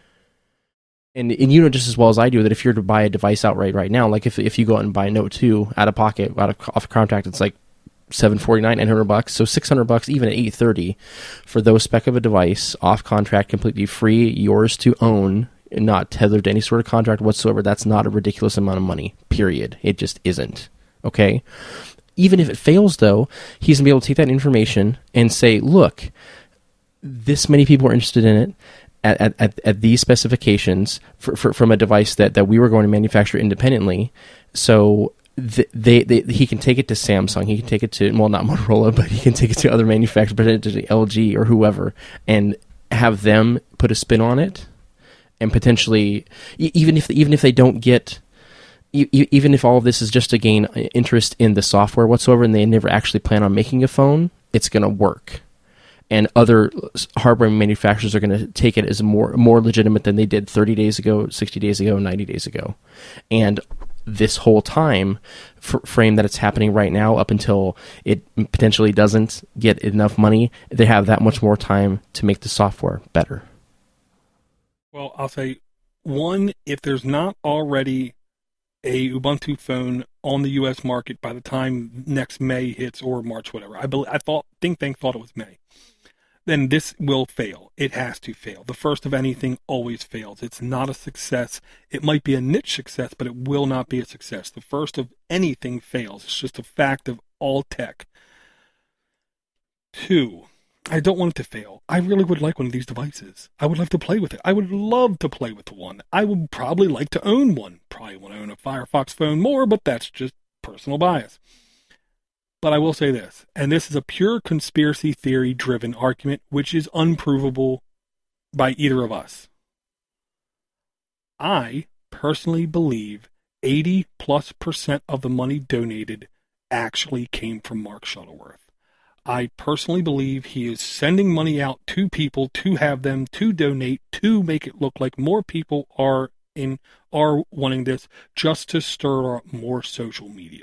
And, and you know just as well as I do that if you're to buy a device outright right now, like if if you go out and buy a Note two out of pocket, out of off contract, it's like seven forty-nine, nine hundred bucks. So six hundred bucks, even at eight thirty, for those spec of a device, off contract, completely free, yours to own, and not tethered to any sort of contract whatsoever. That's not a ridiculous amount of money. Period. It just isn't. Okay. Even if it fails, though, he's gonna be able to take that information and say, look, this many people are interested in it. At, at, at these specifications for, for, from a device that, that we were going to manufacture independently. So th- they, they he can take it to Samsung, he can take it to, well, not Motorola, but he can take it to other manufacturers, but to L G or whoever, and have them put a spin on it and potentially e- even if even if they don't get e- even if all of this is just to gain interest in the software whatsoever, and they never actually plan on making a phone, it's going to work. And other hardware manufacturers are going to take it as more more legitimate than they did thirty days ago, sixty days ago, ninety days ago. And this whole time f- frame that it's happening right now up until it potentially doesn't get enough money, they have that much more time to make the software better. Well, I'll say, one, if there's not already a Ubuntu phone on the U S market by the time next May hits or March, whatever, I believe, I thought, Think Tank thought it was May, then this will fail. It has to fail. The first of anything always fails. It's not a success. It might be a niche success, but it will not be a success. The first of anything fails. It's just a fact of all tech. Two, I don't want it to fail. I really would like one of these devices. I would love to play with it. I would love to play with one. I would probably like to own one. Probably want to own a Firefox phone more, but that's just personal bias. But I will say this, and this is a pure conspiracy theory driven argument, which is unprovable by either of us. I personally believe eighty plus percent of the money donated actually came from Mark Shuttleworth. I personally believe he is sending money out to people to have them to donate, to make it look like more people are in are wanting this, just to stir up more social media.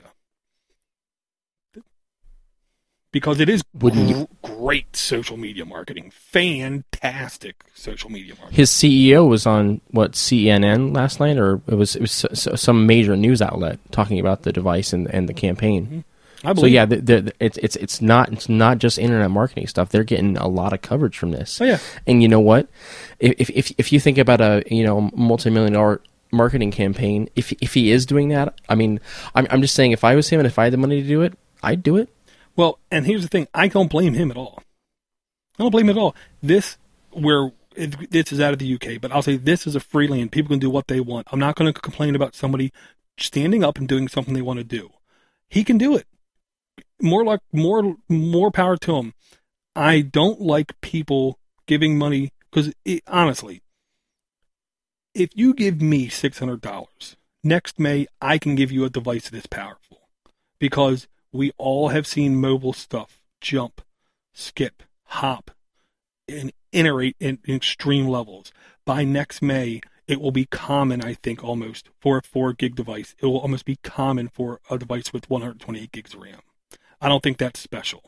Because it is gr- great social media marketing. Fantastic social media marketing. His C E O was on, what, C N N last night? Or it was it was some major news outlet talking about the device and, and the campaign. Mm-hmm. I believe so, yeah, the, the, it's, it's, it's, not, it's not just internet marketing stuff. They're getting a lot of coverage from this. Oh, yeah. And you know what? If, if, if you think about a you know multi-million dollar marketing campaign, if, if he is doing that, I mean, I'm, I'm just saying, if I was him and if I had the money to do it, I'd do it. Well, and here's the thing. I don't blame him at all. I don't blame him at all. This, where it, this is out of the U K, but I'll say this is a free land. People can do what they want. I'm not going to complain about somebody standing up and doing something they want to do. He can do it. More like more more power to him. I don't like people giving money because, honestly, if you give me six hundred dollars, next May I can give you a device this powerful, because we all have seen mobile stuff jump, skip, hop, and iterate in extreme levels. By next May, it will be common, I think, almost for a four gig device. It will almost be common for a device with one hundred twenty-eight gigs of RAM. I don't think that's special.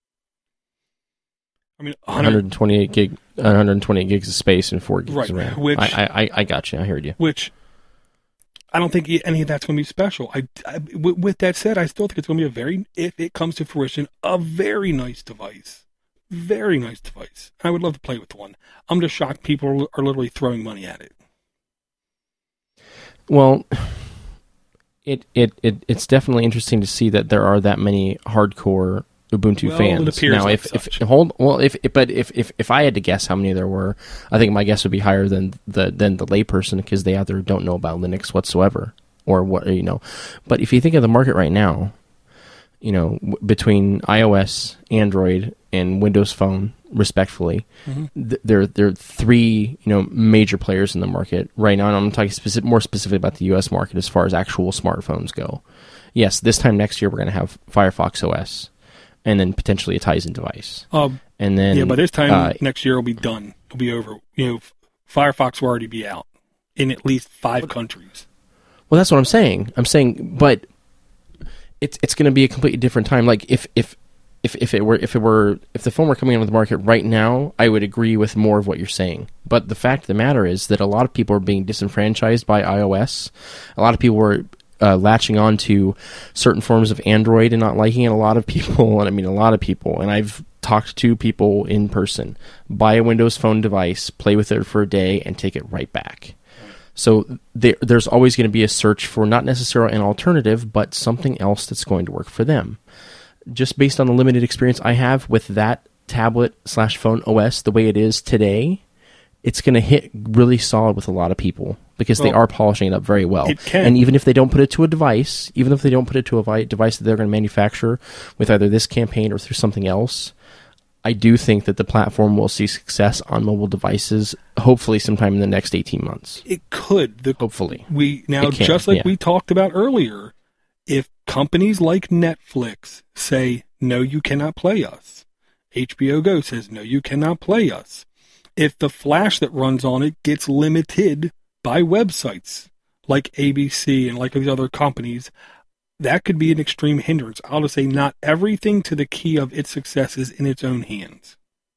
I mean, one hundred twenty-eight gig, one hundred twenty-eight gigs of space and four gigs right, of RAM. Which, I, I, I got you. I heard you. Which, I don't think any of that's going to be special. I, I, with that said, I still think it's going to be a very, if it comes to fruition, a very nice device. Very nice device. I would love to play with one. I'm just shocked people are literally throwing money at it. Well, it, it, it it's definitely interesting to see that there are that many hardcore Ubuntu well, fans. It appears now, like if, such. if hold well, if but if, if if I had to guess how many there were, I think my guess would be higher than the than the layperson, because they either don't know about Linux whatsoever or what you know. But if you think of the market right now, you know, w- between iOS, Android, and Windows Phone, respectfully, mm-hmm. th- there there are three you know major players in the market right now. And I'm talking specific, more specifically about the U S market as far as actual smartphones go. Yes, this time next year we're going to have Firefox O S. And then potentially a Tizen device. Um, and then yeah, by this time uh, next year it'll be done. It'll be over. You know, Firefox will already be out in at least five countries. Well, that's what I'm saying. I'm saying, but it's it's going to be a completely different time. Like if if if if it were if it were if the phone were coming onto the market right now, I would agree with more of what you're saying. But the fact of the matter is that a lot of people are being disenfranchised by iOS. A lot of people were Uh, latching on to certain forms of Android and not liking it. A lot of people, and I mean a lot of people, and I've talked to people in person, buy a Windows Phone device, play with it for a day, and take it right back. So there, there's always going to be a search for not necessarily an alternative, but something else that's going to work for them. Just based on the limited experience I have with that tablet slash phone O S the way it is today, it's going to hit really solid with a lot of people because well, they are polishing it up very well. It can. And even if they don't put it to a device, even if they don't put it to a vi- device that they're going to manufacture with either this campaign or through something else, I do think that the platform will see success on mobile devices, hopefully sometime in the next eighteen months. It could. The, hopefully. We now, can, just like yeah. we talked about earlier, if companies like Netflix say, no, you cannot play us. H B O Go says, no, you cannot play us. If the flash that runs on it gets limited by websites like A B C and like these other companies, that could be an extreme hindrance. I'll just say not everything to the key of its success is in its own hands.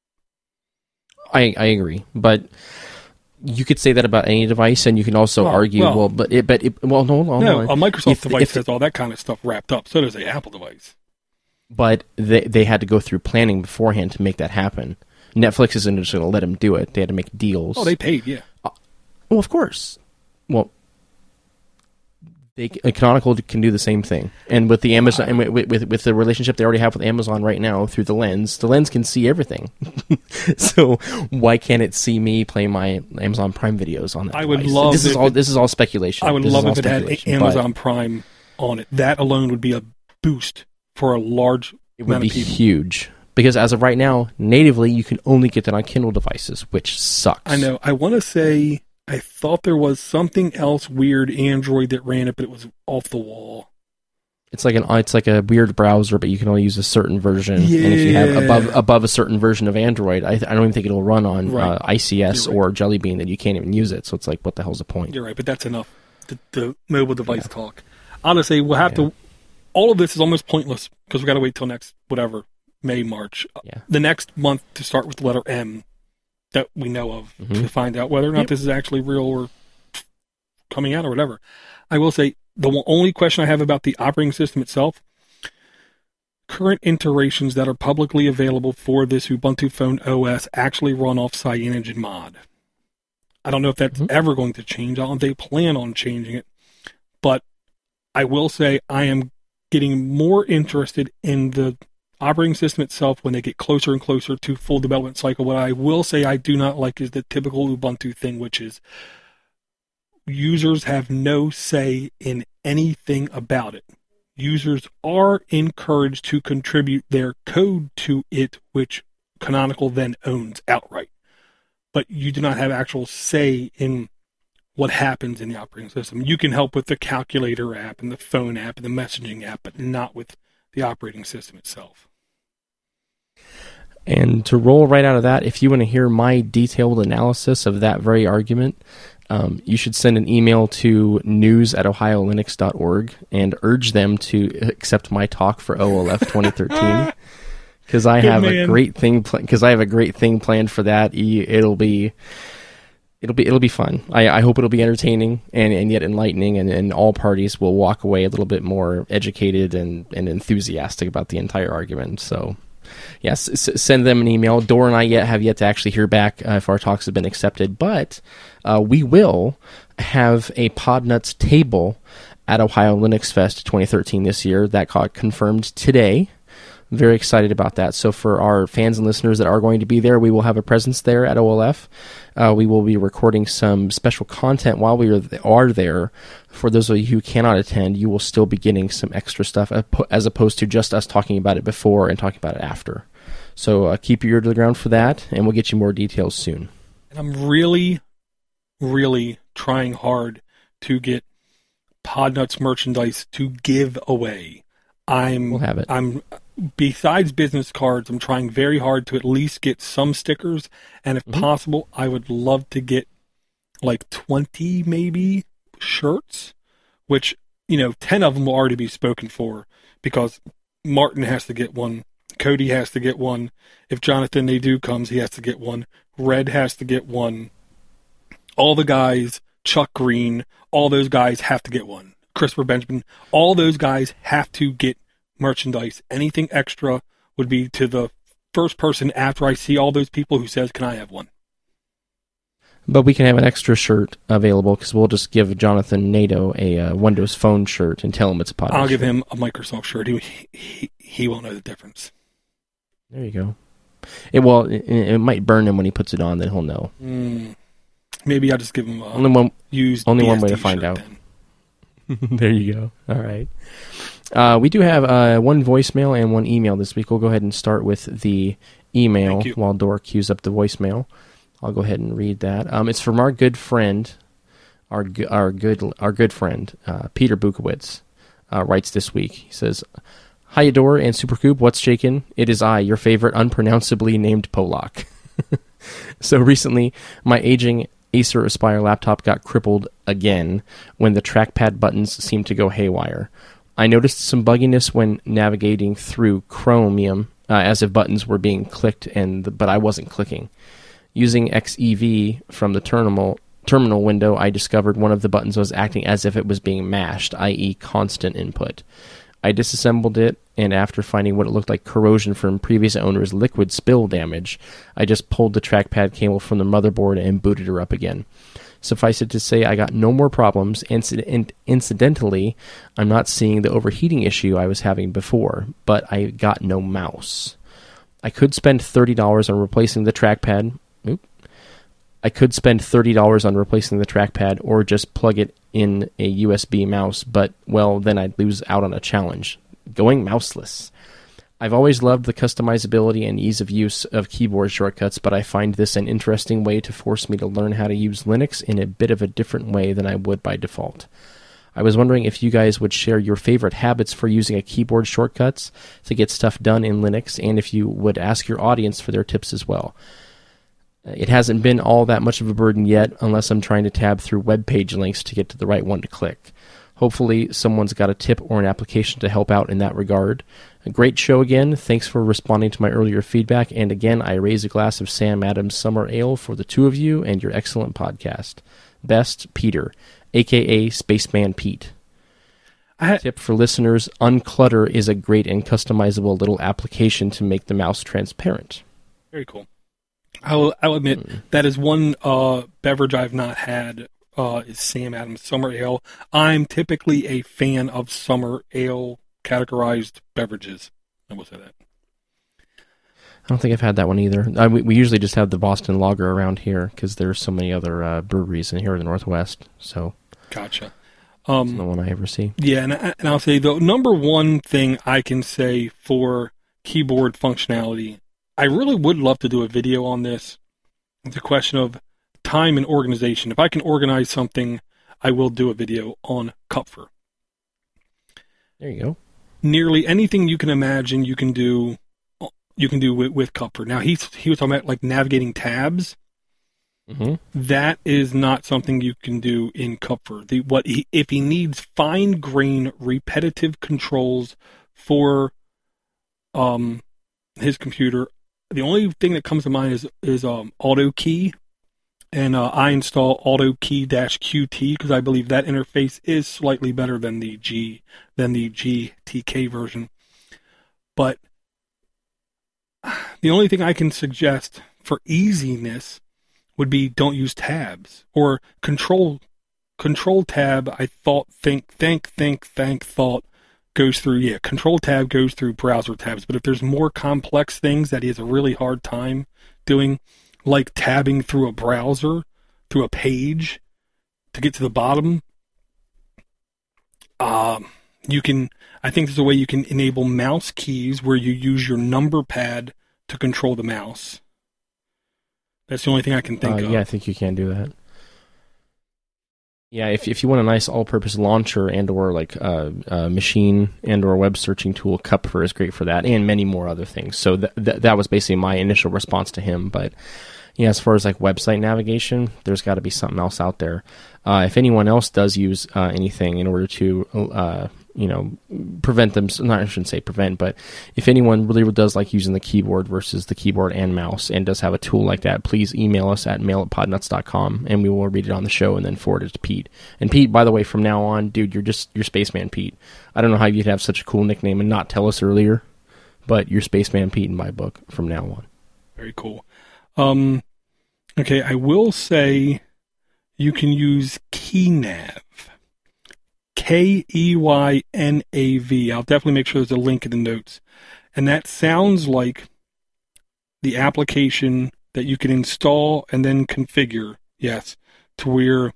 I, I agree, but you could say that about any device, and you can also well, argue, well, well, but it, but it, well, no, no, no, no. a Microsoft if, device if, has all that kind of stuff wrapped up. So does a Apple device. But they they had to go through planning beforehand to make that happen. Netflix isn't just going to let them do it. They had to make deals. Oh, they paid, yeah. Uh, well, of course. Well, they Canonical can do the same thing, and with the Amazon, and with, with with the relationship they already have with Amazon right now through the Lens, the Lens can see everything. So why can't it see me play my Amazon Prime videos on that? I would device? love This is if all. it- This is all speculation. I would This love is all if it had speculation, Amazon but Prime on it. That alone would be a boost for a large it would amount be of people. huge because as of right now, natively you can only get that on Kindle devices, which sucks. I know. I want to say I thought there was something else weird Android that ran it, but it was off the wall. It's like an it's like a weird browser, but you can only use a certain version. Yeah. And if you have above above a certain version of Android, I, I don't even think it'll run on Right. uh, I C S You're or Jelly Bean, that you can't even use it. So it's like, what the hell's the point? You're right, but that's enough. The, the mobile device talk. Honestly, we'll have Yeah. to. All of this is almost pointless because we got to wait till next whatever May March. Yeah. The next month to start with the letter M that we know of Mhm. to find out whether or not Yep. this is actually real or coming out or whatever. I will say the one- only question I have about the operating system itself. Current iterations that are publicly available for this Ubuntu Phone O S actually run off CyanogenMod. I don't know if that's Mhm. ever going to change. I don't know if they plan on changing it. But I will say I am getting more interested in the operating system itself when they get closer and closer to full development cycle. What I will say I do not like is the typical Ubuntu thing, which is users have no say in anything about it. Users are encouraged to contribute their code to it, which Canonical then owns outright. But you do not have actual say in what happens in the operating system. You can help with the calculator app and the phone app and the messaging app, but not with the operating system itself. And to roll right out of that, if you want to hear my detailed analysis of that very argument, um, you should send an email to news at ohio linux dot org and urge them to accept my talk for O L F twenty thirteen. Because I Good have man. a great thing. Because I have a great thing planned for that. E- It'll be, it'll be, it'll be fun. I, I hope it'll be entertaining and, and yet enlightening, and, and all parties will walk away a little bit more educated and, and enthusiastic about the entire argument. So, yes, s- send them an email. Dora and I yet have yet to actually hear back uh, if our talks have been accepted, but uh, we will have a Podnuts table at Ohio Linux Fest twenty thirteen this year. That got confirmed today. Very excited about that. So for our fans and listeners that are going to be there, we will have a presence there at O L F. Uh, we will be recording some special content while we are, th- are there. For those of you who cannot attend, you will still be getting some extra stuff as opposed to just us talking about it before and talking about it after. So uh, keep your ear to the ground for that, and we'll get you more details soon. And I'm really, really trying hard to get Podnuts merchandise to give away. I'm, We'll have it. I'm, besides business cards, I'm trying very hard to at least get some stickers, and if Mhm. possible, I would love to get like twenty maybe shirts, which, you know, ten of them will already be spoken for because Martin has to get one, Cody has to get one, if Jonathan Nadeau comes, he has to get one, Red has to get one, all the guys, Chuck Green, all those guys have to get one. Christopher Benjamin, all those guys have to get merchandise. Anything extra would be to the first person after I see all those people who says, can I have one? But we can have an extra shirt available because we'll just give Jonathan Nadeau a uh, Windows Phone shirt and tell him it's a Podnuts I'll give shirt. him a Microsoft shirt. He, he, he won't know the difference. There you go. It well, it, it might burn him when he puts it on. Then he'll know. Mm, maybe I'll just give him a Only one. used only one B S D way to find shirt out. then. There you go. All right. Uh, we do have uh, one voicemail and one email this week. We'll go ahead and start with the email while Dora queues up the voicemail. I'll go ahead and read that. Um, it's from our good friend, our go- our good our good friend uh, Peter Bukowitz. Uh, writes this week. He says, "Hi, Dora and Supercoop. What's shaken? It is I, your favorite, unpronounceably named Polak." So recently, my aging Acer Aspire laptop got crippled again when the trackpad buttons seemed to go haywire. I noticed some bugginess when navigating through Chromium, uh, as if buttons were being clicked, and the, but I wasn't clicking. Using X E V from the terminal terminal window, I discovered one of the buttons was acting as if it was being mashed, that is constant input. I disassembled it, and after finding what it looked like corrosion from previous owner's liquid spill damage, I just pulled the trackpad cable from the motherboard and booted her up again. Suffice it to say, I got no more problems, and incidentally, I'm not seeing the overheating issue I was having before, but I got no mouse. I could spend thirty dollars on replacing the trackpad. Oop. I could spend thirty dollars on replacing the trackpad or just plug it in a U S B mouse, but, well, then I'd lose out on a challenge. Going mouseless. I've always loved the customizability and ease of use of keyboard shortcuts, but I find this an interesting way to force me to learn how to use Linux in a bit of a different way than I would by default. I was wondering if you guys would share your favorite habits for using a keyboard shortcuts to get stuff done in Linux, and if you would ask your audience for their tips as well. It hasn't been all that much of a burden yet, unless I'm trying to tab through web page links to get to the right one to click. Hopefully, someone's got a tip or an application to help out in that regard. A great show again. Thanks for responding to my earlier feedback. And again, I raise a glass of Sam Adams Summer Ale for the two of you and your excellent podcast. Best, Peter, a k a. Spaceman Pete. Ha- Tip for listeners, Unclutter is a great and customizable little application to make the mouse transparent. Very cool. I'll, I'll admit, mm. that is one uh, beverage I've not had, uh, is Sam Adams Summer Ale. I'm typically a fan of Summer Ale categorized beverages. I will say that. I don't think I've had that one either. I, we, we usually just have the Boston Lager around here because there's so many other uh, breweries in here in the Northwest. So, Gotcha. Um, it's the one I ever see. Yeah, and, and I'll say the number one thing I can say for keyboard functionality, I really would love to do a video on this. It's a question of time and organization. If I can organize something, I will do a video on Kupfer. There you go. Nearly anything you can imagine, you can do. You can do with, with Kupfer. Now he's he was talking about like navigating tabs. Mm-hmm. That is not something you can do in Kupfer. The what he, if he needs fine grain repetitive controls for um his computer. The only thing that comes to mind is is um, AutoKey, and uh, I install AutoKey-Qt because I believe that interface is slightly better than the G than the G T K version. But the only thing I can suggest for easiness would be don't use tabs or control control tab. I thought think think think think thought. goes through, yeah, Control Tab goes through browser tabs, but if there's more complex things that he has a really hard time doing, like tabbing through a browser, through a page, to get to the bottom, um, you can, I think there's a way you can enable mouse keys where you use your number pad to control the mouse. That's the only thing I can think uh, of. Yeah, I think you can do that. Yeah, if if you want a nice all-purpose launcher and or like uh, uh, machine and or web searching tool, Kupfer is great for that, and many more other things. So th- th- that was basically my initial response to him. But yeah, as far as like website navigation, there's got to be something else out there. Uh, if anyone else does use uh, anything in order to uh, you know prevent them, not I shouldn't say prevent, but if anyone really does like using the keyboard versus the keyboard and mouse and does have a tool like that, please email us at mail at podnuts dot com and we will read it on the show and then forward it to Pete. And Pete, by the way, from now on, dude, you're just you're Spaceman Pete. I don't know how you'd have such a cool nickname and not tell us earlier, but you're Spaceman Pete in my book from now on. Very cool. Um, okay, I will say you can use KeyNav. K E Y N A V. I'll definitely make sure there's a link in the notes. And that sounds like the application that you can install and then configure, yes, to where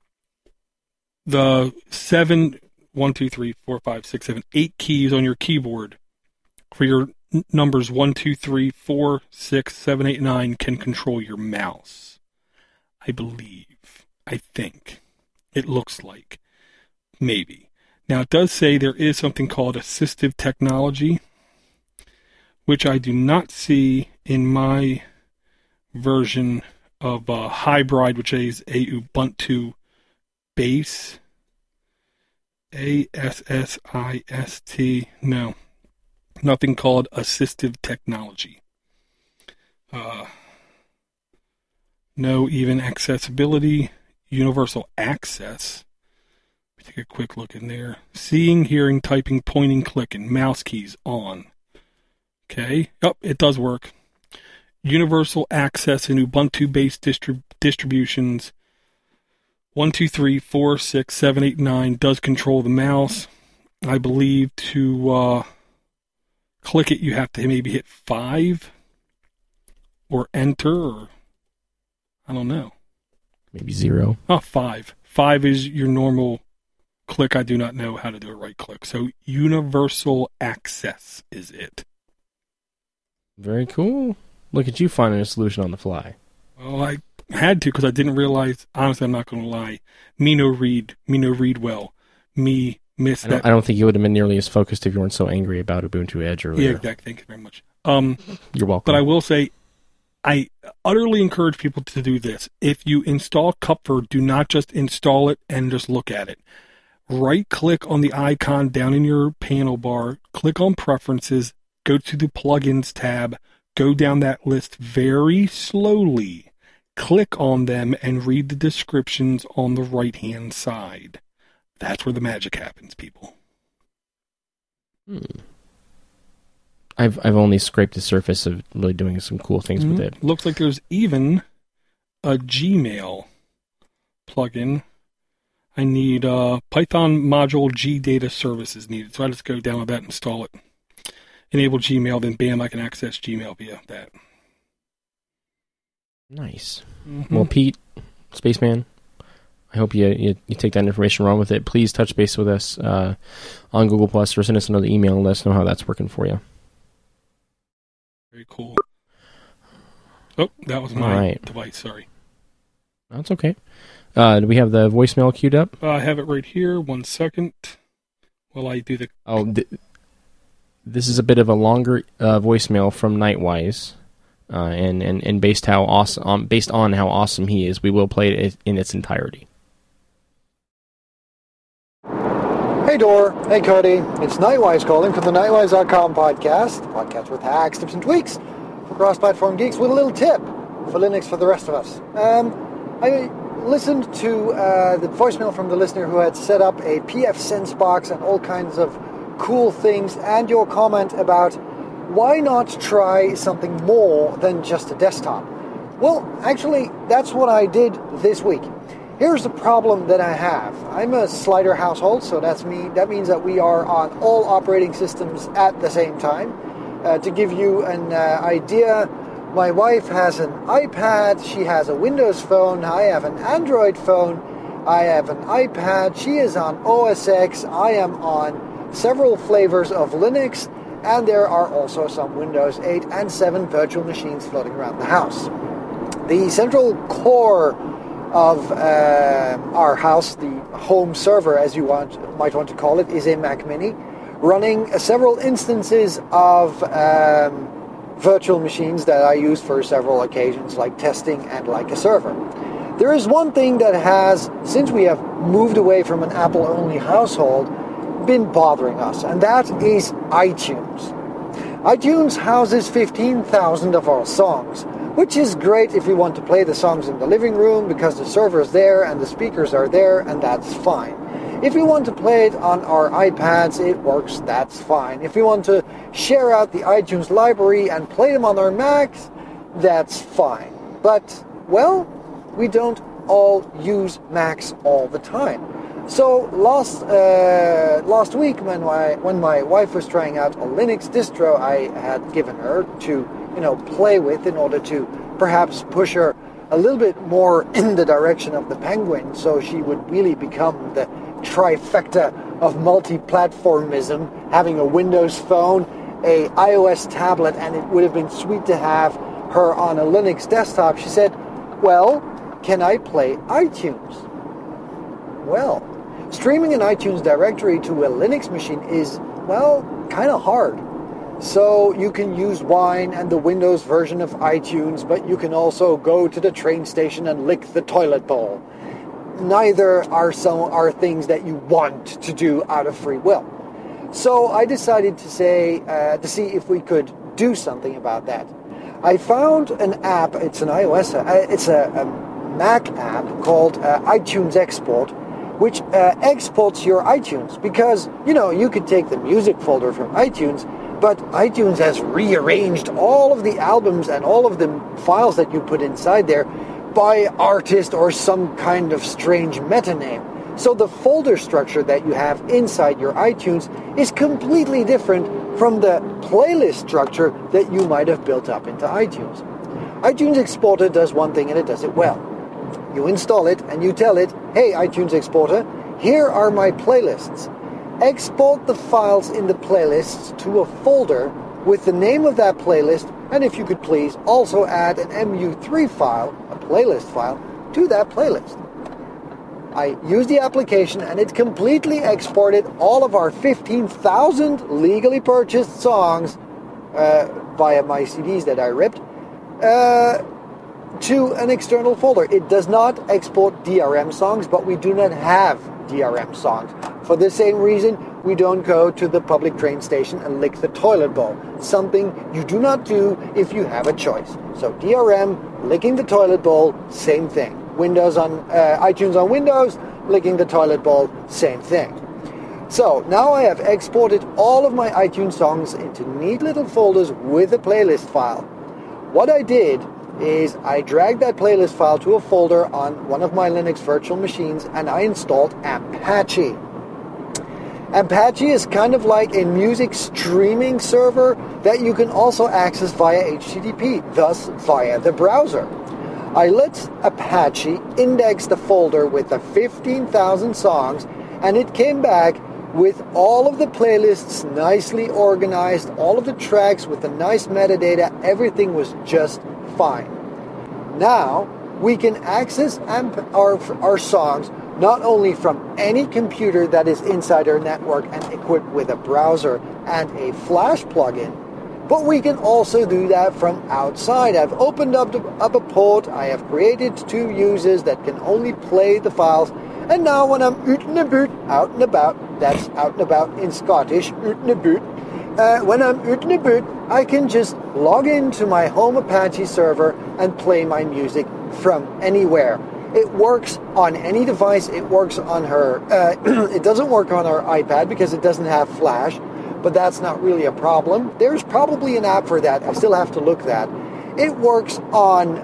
the seven, one, two, three, four, five, six, seven, eight keys on your keyboard for your n- numbers one, two, three, four, six, seven, eight, nine can control your mouse. I believe. I think. It looks like. Maybe. Now, it does say there is something called assistive technology, which I do not see in my version of uh, Hybrid, which is a Ubuntu base. A S S I S T. No. Nothing called assistive technology. Uh, no even accessibility. Universal access. Let me take a quick look in there. Seeing, hearing, typing, pointing, clicking. Mouse keys on. Okay. Oh, it does work. Universal access in Ubuntu-based distrib- distributions. One, two, three, four, six, seven, eight, nine does control the mouse. I believe to uh, click it, you have to maybe hit five or enter, or I don't know. Maybe zero. Oh, five. Five is your normal click. I do not know how to do a right click. So universal access is it. Very cool. Look at you finding a solution on the fly. Well, I had to because I didn't realize, honestly, I'm not going to lie, me no read, me no read well, me miss I don't, that. I don't think you would have been nearly as focused if you weren't so angry about Ubuntu Edge earlier. Yeah, exactly. Thank you very much. Um, You're welcome. But I will say, I utterly encourage people to do this. If you install Kupfer, do not just install it and just look at it. Right-click on the icon down in your panel bar, click on Preferences, go to the Plugins tab, go down that list very slowly, click on them, and read the descriptions on the right-hand side. That's where the magic happens, people. Hmm. I've I've only scraped the surface of really doing some cool things mm-hmm. with it. Looks like there's even a Gmail plugin. I need uh, Python module G data services needed, so I just go down with that and install it. Enable Gmail, then bam, I can access Gmail via that. Nice. Mm-hmm. Well, Pete, Spaceman, I hope you, you you take that information, run with it. Please touch base with us uh, on Google Plus, or send us another email and let us know how that's working for you. Very cool. Oh, that was my right. device, sorry. That's okay. Uh, do we have the voicemail queued up? Uh, I have it right here. One second. While I do the... Oh, th- this is a bit of a longer uh, voicemail from Nightwise. Uh, and, and, and based how awesome, um, based on how awesome he is, we will play it in its entirety. Hey Dor, hey Cody, it's Nightwise calling from the Nightwise dot com podcast, podcast with hacks, tips and tweaks for cross-platform geeks with a little tip for Linux for the rest of us. Um, I listened to uh, the voicemail from the listener who had set up a P F Sense box and all kinds of cool things, and your comment about why not try something more than just a desktop? Well, actually, that's what I did this week. Here's the problem that I have. I'm a slider household, so that's me. That means that we are on all operating systems at the same time. Uh, to give you an uh, idea, my wife has an iPad, she has a Windows phone, I have an Android phone, I have an iPad, she is on O S X, I am on several flavors of Linux, and there are also some Windows eight and seven virtual machines floating around the house. The central core of uh, our house, the home server, as you want, might want to call it, is a Mac Mini, running uh, several instances of um, virtual machines that I use for several occasions, like testing and like a server. There is one thing that has, since we have moved away from an Apple-only household, been bothering us, and that is iTunes. iTunes houses fifteen thousand of our songs, which is great if we want to play the songs in the living room because the server is there and the speakers are there, and that's fine. If we want to play it on our iPads, it works, that's fine. If we want to share out the iTunes library and play them on our Macs, that's fine. But, well, we don't all use Macs all the time. So last uh, last week, when my when my wife was trying out a Linux distro I had given her to, you know, play with in order to perhaps push her a little bit more in the direction of the Penguin, so she would really become the trifecta of multi-platformism, having a Windows phone, a iOS tablet and it would have been sweet to have her on a Linux desktop, she said, well, can I play iTunes? Well, streaming an iTunes directory to a Linux machine is, well, kind of hard. So you can use Wine and the Windows version of iTunes, but you can also go to the train station and lick the toilet bowl. Neither are some are things that you want to do out of free will. So I decided to say uh, to see if we could do something about that. I found an app. It's an iOS. Uh, it's a, a Mac app called uh, iTunes Export, which uh, exports your iTunes, because you know you could take the music folder from iTunes, but iTunes has rearranged all of the albums and all of the files that you put inside there by artist or some kind of strange meta name. So the folder structure that you have inside your iTunes is completely different from the playlist structure that you might have built up into iTunes. iTunes Exporter does one thing and it does it well. You install it and you tell it, hey iTunes Exporter, here are my playlists. Export the files in the playlists to a folder with the name of that playlist, and if you could please also add an M U three file, a playlist file, to that playlist. I used the application and it completely exported all of our fifteen thousand legally purchased songs uh, via my C Ds that I ripped uh, to an external folder. It does not export D R M songs, but we do not have D R M songs. For the same reason, we don't go to the public train station and lick the toilet bowl. Something you do not do if you have a choice. So D R M, licking the toilet bowl, same thing. Windows on uh, iTunes on Windows, licking the toilet bowl, same thing. So now I have exported all of my iTunes songs into neat little folders with a playlist file. What I did is I dragged that playlist file to a folder on one of my Linux virtual machines and I installed Apache. Apache is kind of like a music streaming server that you can also access via H T T P, thus via the browser. I let Apache index the folder with the fifteen thousand songs, and it came back with all of the playlists nicely organized, all of the tracks with the nice metadata. Everything was just fine. Now we can access our, our songs not only from any computer that is inside our network and equipped with a browser and a Flash plugin, but we can also do that from outside. I've opened up, the, up a port, I have created two users that can only play the files, and now when I'm out and about, out and about, that's out and about in Scottish, out and about, uh, when I'm out and about, I can just log into my home Apache server and play my music from anywhere. It works on any device. It works on her. Uh, it doesn't work on her iPad because it doesn't have Flash, but that's not really a problem. There's probably an app for that. I still have to look that. It works on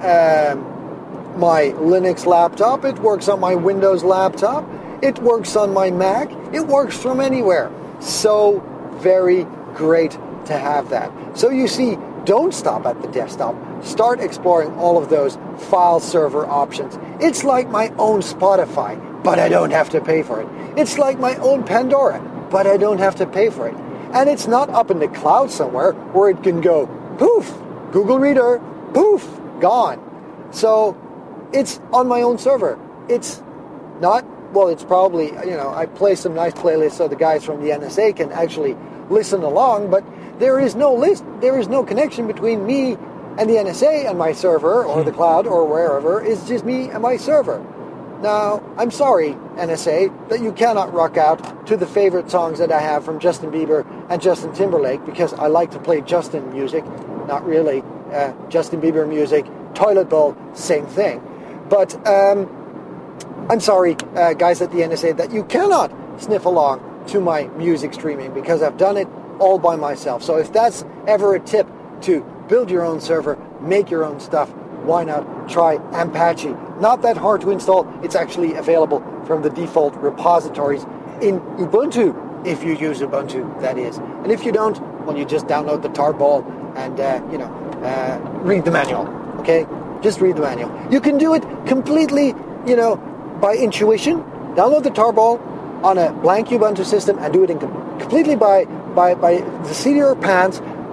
um, my Linux laptop. It works on my Windows laptop. It works on my Mac. It works from anywhere. So very great to have that. So you see, don't stop at the desktop. Start exploring all of those file server options. It's like my own Spotify, but I don't have to pay for it. It's like my own Pandora, but I don't have to pay for it. And it's not up in the cloud somewhere where it can go, poof, Google Reader, poof, gone. So it's on my own server. It's not, well, it's probably, you know, I play some nice playlists so the guys from the N S A can actually listen along, but there is no list, there is no connection between me and the N S A and my server, or the cloud, or wherever. It's just me and my server. Now, I'm sorry, N S A, that you cannot rock out to the favorite songs that I have from Justin Bieber and Justin Timberlake, because I like to play Justin music, not really uh, Justin Bieber music. Toilet bowl, same thing. But um, I'm sorry, uh, guys at the N S A, that you cannot sniff along to my music streaming, because I've done it all by myself. So if that's ever a tip to build your own server, make your own stuff, why not try Apache? Not that hard to install. It's actually available from the default repositories in Ubuntu, if you use Ubuntu, that is. And if you don't, well, you just download the tarball and, uh, you know, uh, read the manual, okay? Just read the manual. You can do it completely, you know, by intuition. Download the tarball on a blank Ubuntu system and do it in com- completely by, by, by the seat of your pants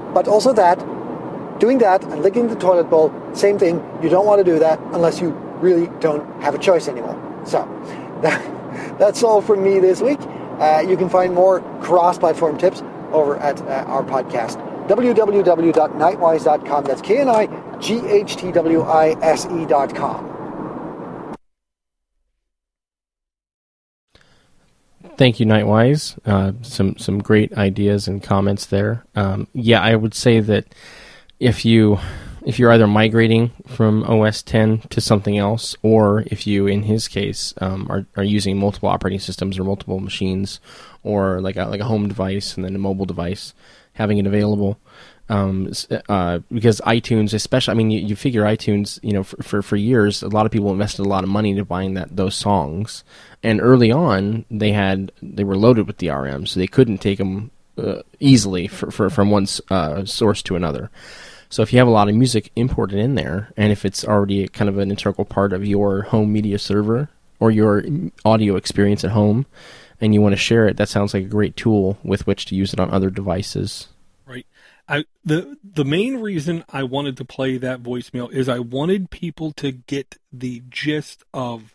But also that, doing that and licking the toilet bowl, same thing. You don't want to do that unless you really don't have a choice anymore. So, that, that's all from me this week. Uh, you can find more cross-platform tips over at uh, our podcast, w w w dot nightwise dot com. That's K N I G H T W I S E dot com. Thank you, Nightwise. Uh, some some great ideas and comments there. Um, yeah, I would say that if you if you're either migrating from O S ten to something else, or if you, in his case, um, are are using multiple operating systems or multiple machines, or like a, like a home device and then a mobile device, having it available. Um, uh, because iTunes, especially, I mean, you, you figure iTunes, you know, for, for, for years, a lot of people invested a lot of money into buying that those songs, and early on, they had they were loaded with D R M, so they couldn't take them uh, easily for, for, from one uh, source to another. So if you have a lot of music imported in there, and if it's already kind of an integral part of your home media server or your audio experience at home, and you want to share it, that sounds like a great tool with which to use it on other devices. Right. I, the the main reason I wanted to play that voicemail is I wanted people to get the gist of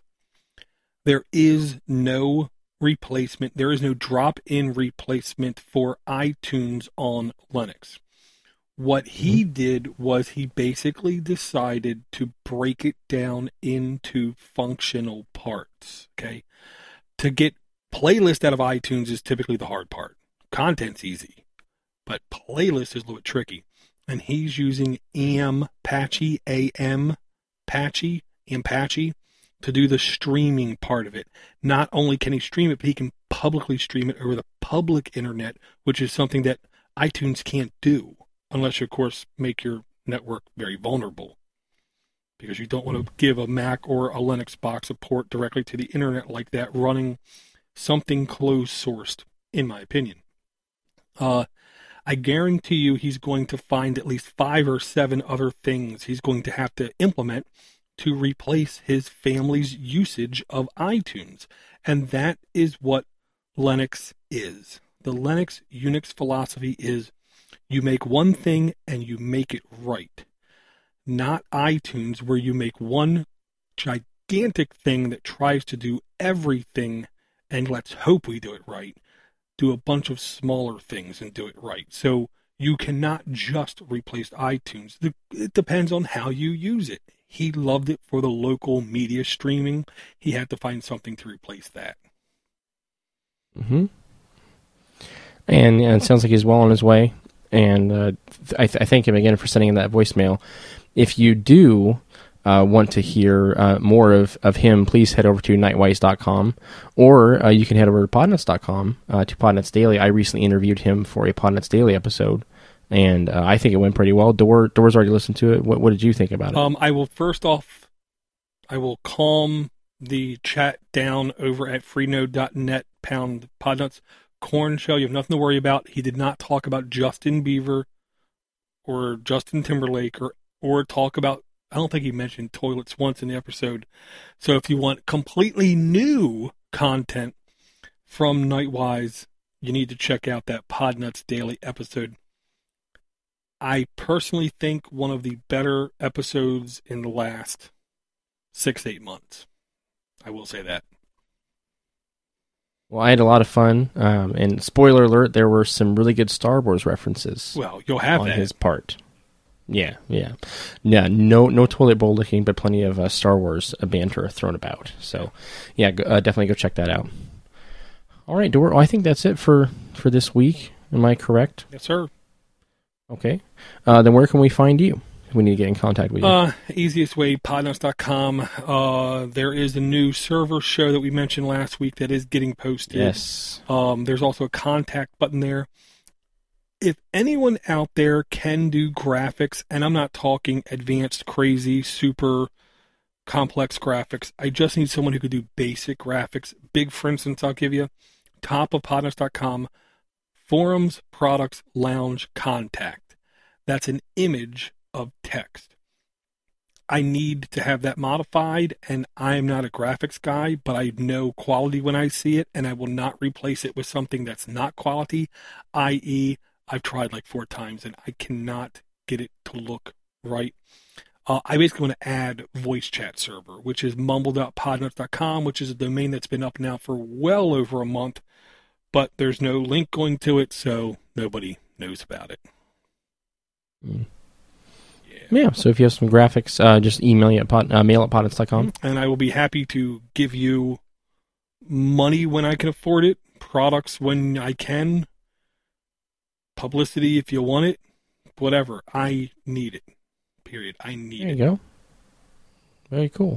there is no replacement, there is no drop-in replacement for iTunes on Linux. What he mm-hmm. did was he basically decided to break it down into functional parts, okay? To get playlist out of iTunes is typically the hard part. Content's easy. But playlist is a little bit tricky. And he's using Ampache, A M, Patchy, Ampache, to do the streaming part of it. Not only can he stream it, but he can publicly stream it over the public internet, which is something that iTunes can't do, unless you, of course, make your network very vulnerable. Because you don't want to give a Mac or a Linux box a port directly to the internet like that, running something closed-sourced, in my opinion. Uh... I guarantee you he's going to find at least five or seven other things he's going to have to implement to replace his family's usage of iTunes. And that is what Linux is. The Linux Unix philosophy is you make one thing and you make it right. Not iTunes, where you make one gigantic thing that tries to do everything and let's hope we do it right. Do a bunch of smaller things and do it right. So you cannot just replace iTunes. It depends on how you use it. He loved it for the local media streaming. He had to find something to replace that. Mm-hmm. And yeah, it sounds like he's well on his way. And uh, I, th- I thank him again for sending in that voicemail. If you do Uh, want to hear uh, more of, of him, please head over to nightwise dot com, or uh, you can head over to podnuts dot com, uh, to Podnuts Daily. I recently interviewed him for a Podnuts Daily episode, and uh, I think it went pretty well. Dor, Dor's already listened to it. What, what did you think about it? Um, I will first off, I will calm the chat down over at freenode dot net, pound Podnuts. Corn Shell, you have nothing to worry about. He did not talk about Justin Bieber or Justin Timberlake or, or talk about, I don't think he mentioned toilets once in the episode. So if you want completely new content from Nightwise, you need to check out that Podnuts Daily episode. I personally think one of the better episodes in the last six, eight months. I will say that. Well, I had a lot of fun. Um, and spoiler alert, there were some really good Star Wars references. Well, you'll have on that. his part. Yeah, yeah, yeah. No, no toilet bowl licking, but plenty of uh, Star Wars banter thrown about. So, yeah, go, uh, definitely go check that out. All right, Dor. Well, I think that's it for, for this week. Am I correct? Yes, sir. Okay. Uh, then where can we find you if we need to get in contact with you? Uh, easiest way, podnuts dot com. Uh, there is a new server show that we mentioned last week that is getting posted. Yes. Um, there's also a contact button there. If anyone out there can do graphics, and I'm not talking advanced, crazy, super complex graphics, I just need someone who could do basic graphics. Big, for instance, I'll give you, top of podnuts dot com, Forums, Products, Lounge, Contact. That's an image of text. I need to have that modified, and I am not a graphics guy, but I know quality when I see it, and I will not replace it with something that's not quality, that is, I've tried like four times, and I cannot get it to look right. Uh, I basically want to add voice chat server, which is mumble dot podnuts dot com, which is a domain that's been up now for well over a month, but there's no link going to it, so nobody knows about it. Mm. Yeah. yeah, so if you have some graphics, uh, just email me at pod, uh, mail at podnuts dot com. And I will be happy to give you money when I can afford it, products when I can, publicity if you want it, whatever. I need it. Period. I need it. There you go. Very cool.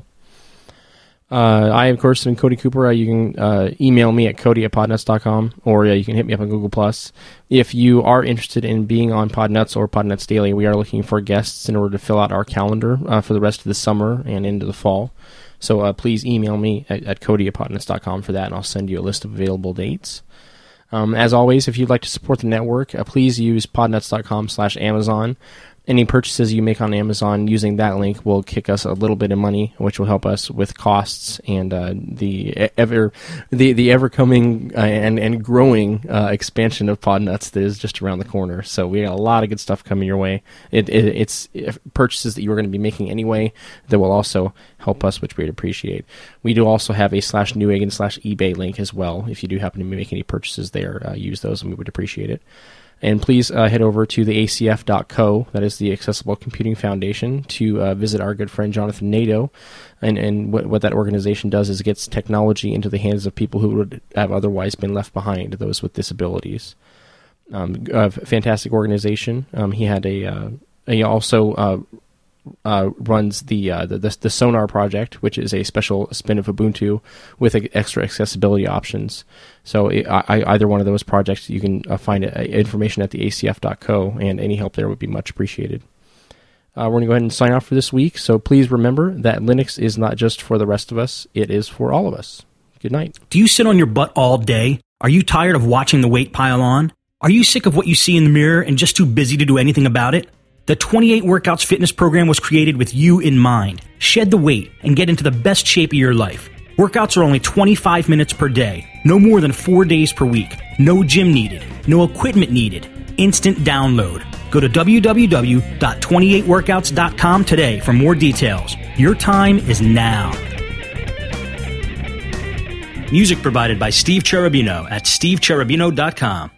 Uh, I, of course, am Cody Cooper. Uh, you can uh, email me at cody at podnuts dot com, or uh, you can hit me up on Google Plus. If you are interested in being on Podnuts or Podnuts Daily, we are looking for guests in order to fill out our calendar uh, for the rest of the summer and into the fall. So uh, please email me at, at cody at podnuts dot com for that, and I'll send you a list of available dates. Um, as always, if you'd like to support the network, uh, please use podnuts dot com slash Amazon. Any purchases you make on Amazon using that link will kick us a little bit of money, which will help us with costs and uh, the ever the the ever coming uh, and and growing uh, expansion of Podnuts that is just around the corner. So we got a lot of good stuff coming your way. It, it it's purchases that you're going to be making anyway that will also help us, which we'd appreciate. We do also have a slash Newegg slash eBay link as well. If you do happen to make any purchases there, uh, use those, and we would appreciate it. And please uh, head over to the A C F dot co, that is the Accessible Computing Foundation, to uh, visit our good friend Jonathan Nadeau. And, and what, what that organization does is it gets technology into the hands of people who would have otherwise been left behind, those with disabilities. Um, a fantastic organization. Um, he had a, uh, he also uh, uh, runs the, uh, the the the Sonar project, which is a special spin of Ubuntu with a, extra accessibility options. So it, I, either one of those projects, you can uh, find uh, information at the A C F dot co, and any help there would be much appreciated. Uh, we're going to go ahead and sign off for this week. So please remember that Linux is not just for the rest of us; it is for all of us. Good night. Do you sit on your butt all day? Are you tired of watching the weight pile on? Are you sick of what you see in the mirror and just too busy to do anything about it? The twenty-eight Workouts Fitness Program was created with you in mind. Shed the weight and get into the best shape of your life. Workouts are only twenty-five minutes per day, no more than four days per week, no gym needed, no equipment needed, instant download. Go to w w w dot twenty-eight workouts dot com today for more details. Your time is now. Music provided by Steve Cherubino at steve cherubino dot com.